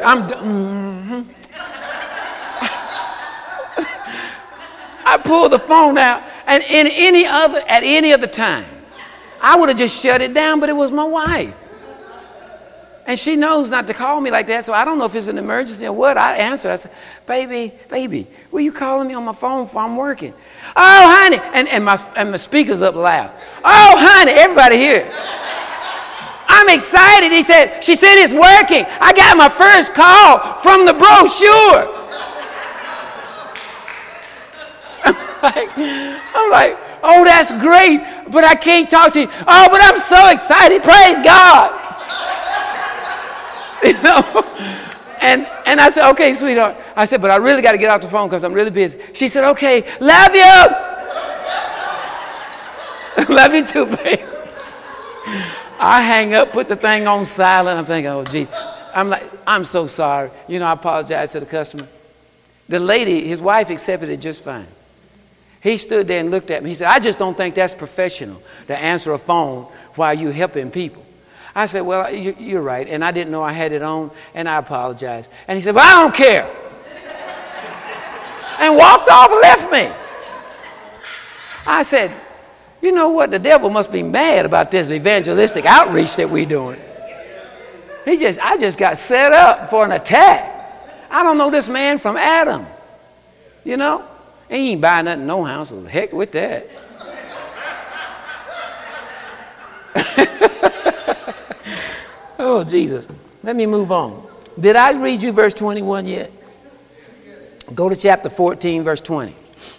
I pulled the phone out, and at any other time, I would have just shut it down, but it was my wife. And she knows not to call me like that, so I don't know if it's an emergency or what. I answer. I said, baby, what are you calling me on my phone for? I'm working. Oh, honey. And my speaker's up loud. Oh, honey, everybody here. I'm excited. She said it's working. I got my first call from the brochure. I'm like, oh, that's great, but I can't talk to you. Oh, but I'm so excited. Praise God. You know, and I said, okay, sweetheart. I said, but I really got to get off the phone because I'm really busy. She said, okay, love you. Love you too, babe. I hang up, put the thing on silent. I'm thinking, oh, gee. I'm like, I'm so sorry. You know, I apologize to the customer. The lady, his wife, accepted it just fine. He stood there and looked at me. He said, I just don't think that's professional to answer a phone while you're helping people. I said, well, you're right. And I didn't know I had it on, and I apologized. And he said, well, I don't care. And walked off and left me. I said, you know what? The devil must be mad about this evangelistic outreach that we're doing. I just got set up for an attack. I don't know this man from Adam. You know? He ain't buying nothing, no house. Well, heck with that. Oh, Jesus. Let me move on. Did I read you verse 21 yet? Go to chapter 14, verse 20.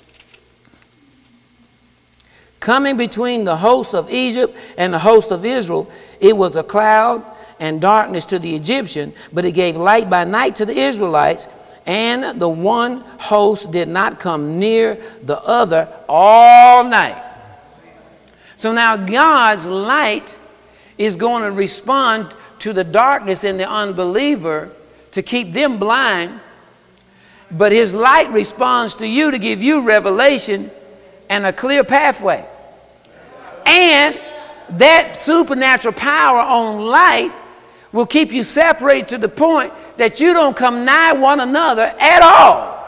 Coming between the host of Egypt and the host of Israel, it was a cloud and darkness to the Egyptian, but it gave light by night to the Israelites. And the one host did not come near the other all night. So now God's light is going to respond to the darkness in the unbeliever to keep them blind. But his light responds to you to give you revelation and a clear pathway. And that supernatural power on light will keep you separated to the point that you don't come nigh one another at all.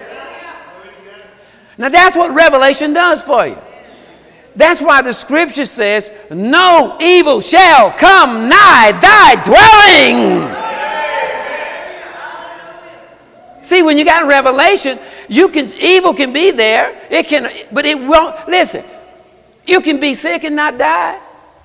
Now that's what revelation does for you. That's why the scripture says, no evil shall come nigh thy dwelling. See, when you got revelation, evil can be there. But it won't. Listen, you can be sick and not die.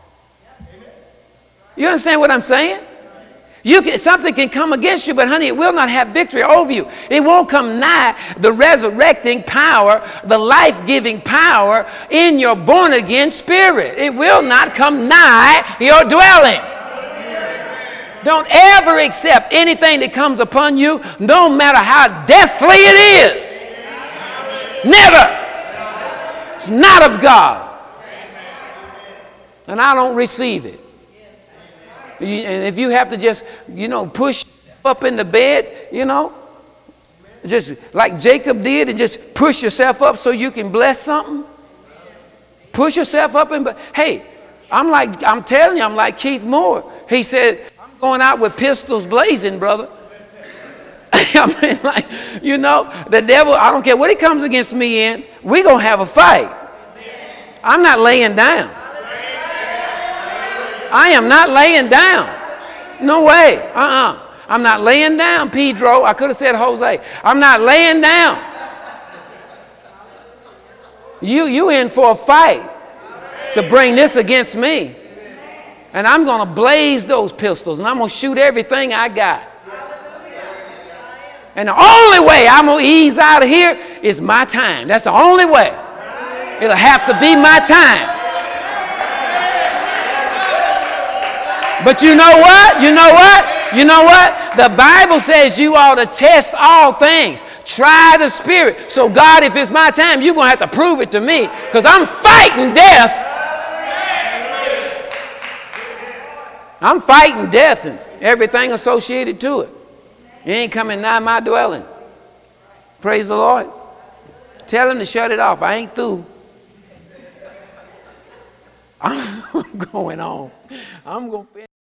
You understand what I'm saying? Something can come against you, but honey, it will not have victory over you. It won't come nigh the resurrecting power, the life-giving power in your born-again spirit. It will not come nigh your dwelling. Don't ever accept anything that comes upon you, no matter how deathly it is. Never. It's not of God. And I don't receive it. And if you have to just, push up in the bed, just like Jacob did and just push yourself up so you can bless something. Push yourself up and, hey, I'm telling you, I'm like Keith Moore. He said, I'm going out with pistols blazing, brother. I mean, the devil, I don't care what he comes against me in, we're going to have a fight. I'm not laying down. I am not laying down. No way. I'm not laying down, Pedro. I could have said Jose. I'm not laying down. You in for a fight to bring this against me. And I'm going to blaze those pistols and I'm going to shoot everything I got. And the only way I'm going to ease out of here is my time. That's the only way. It'll have to be my time. But you know what? The Bible says you ought to test all things. Try the spirit. So God, if it's my time, you're going to have to prove it to me. Because I'm fighting death. I'm fighting death and everything associated to it. You ain't coming nigh my dwelling. Praise the Lord. Tell him to shut it off. I ain't through. I'm going on. I'm going to finish.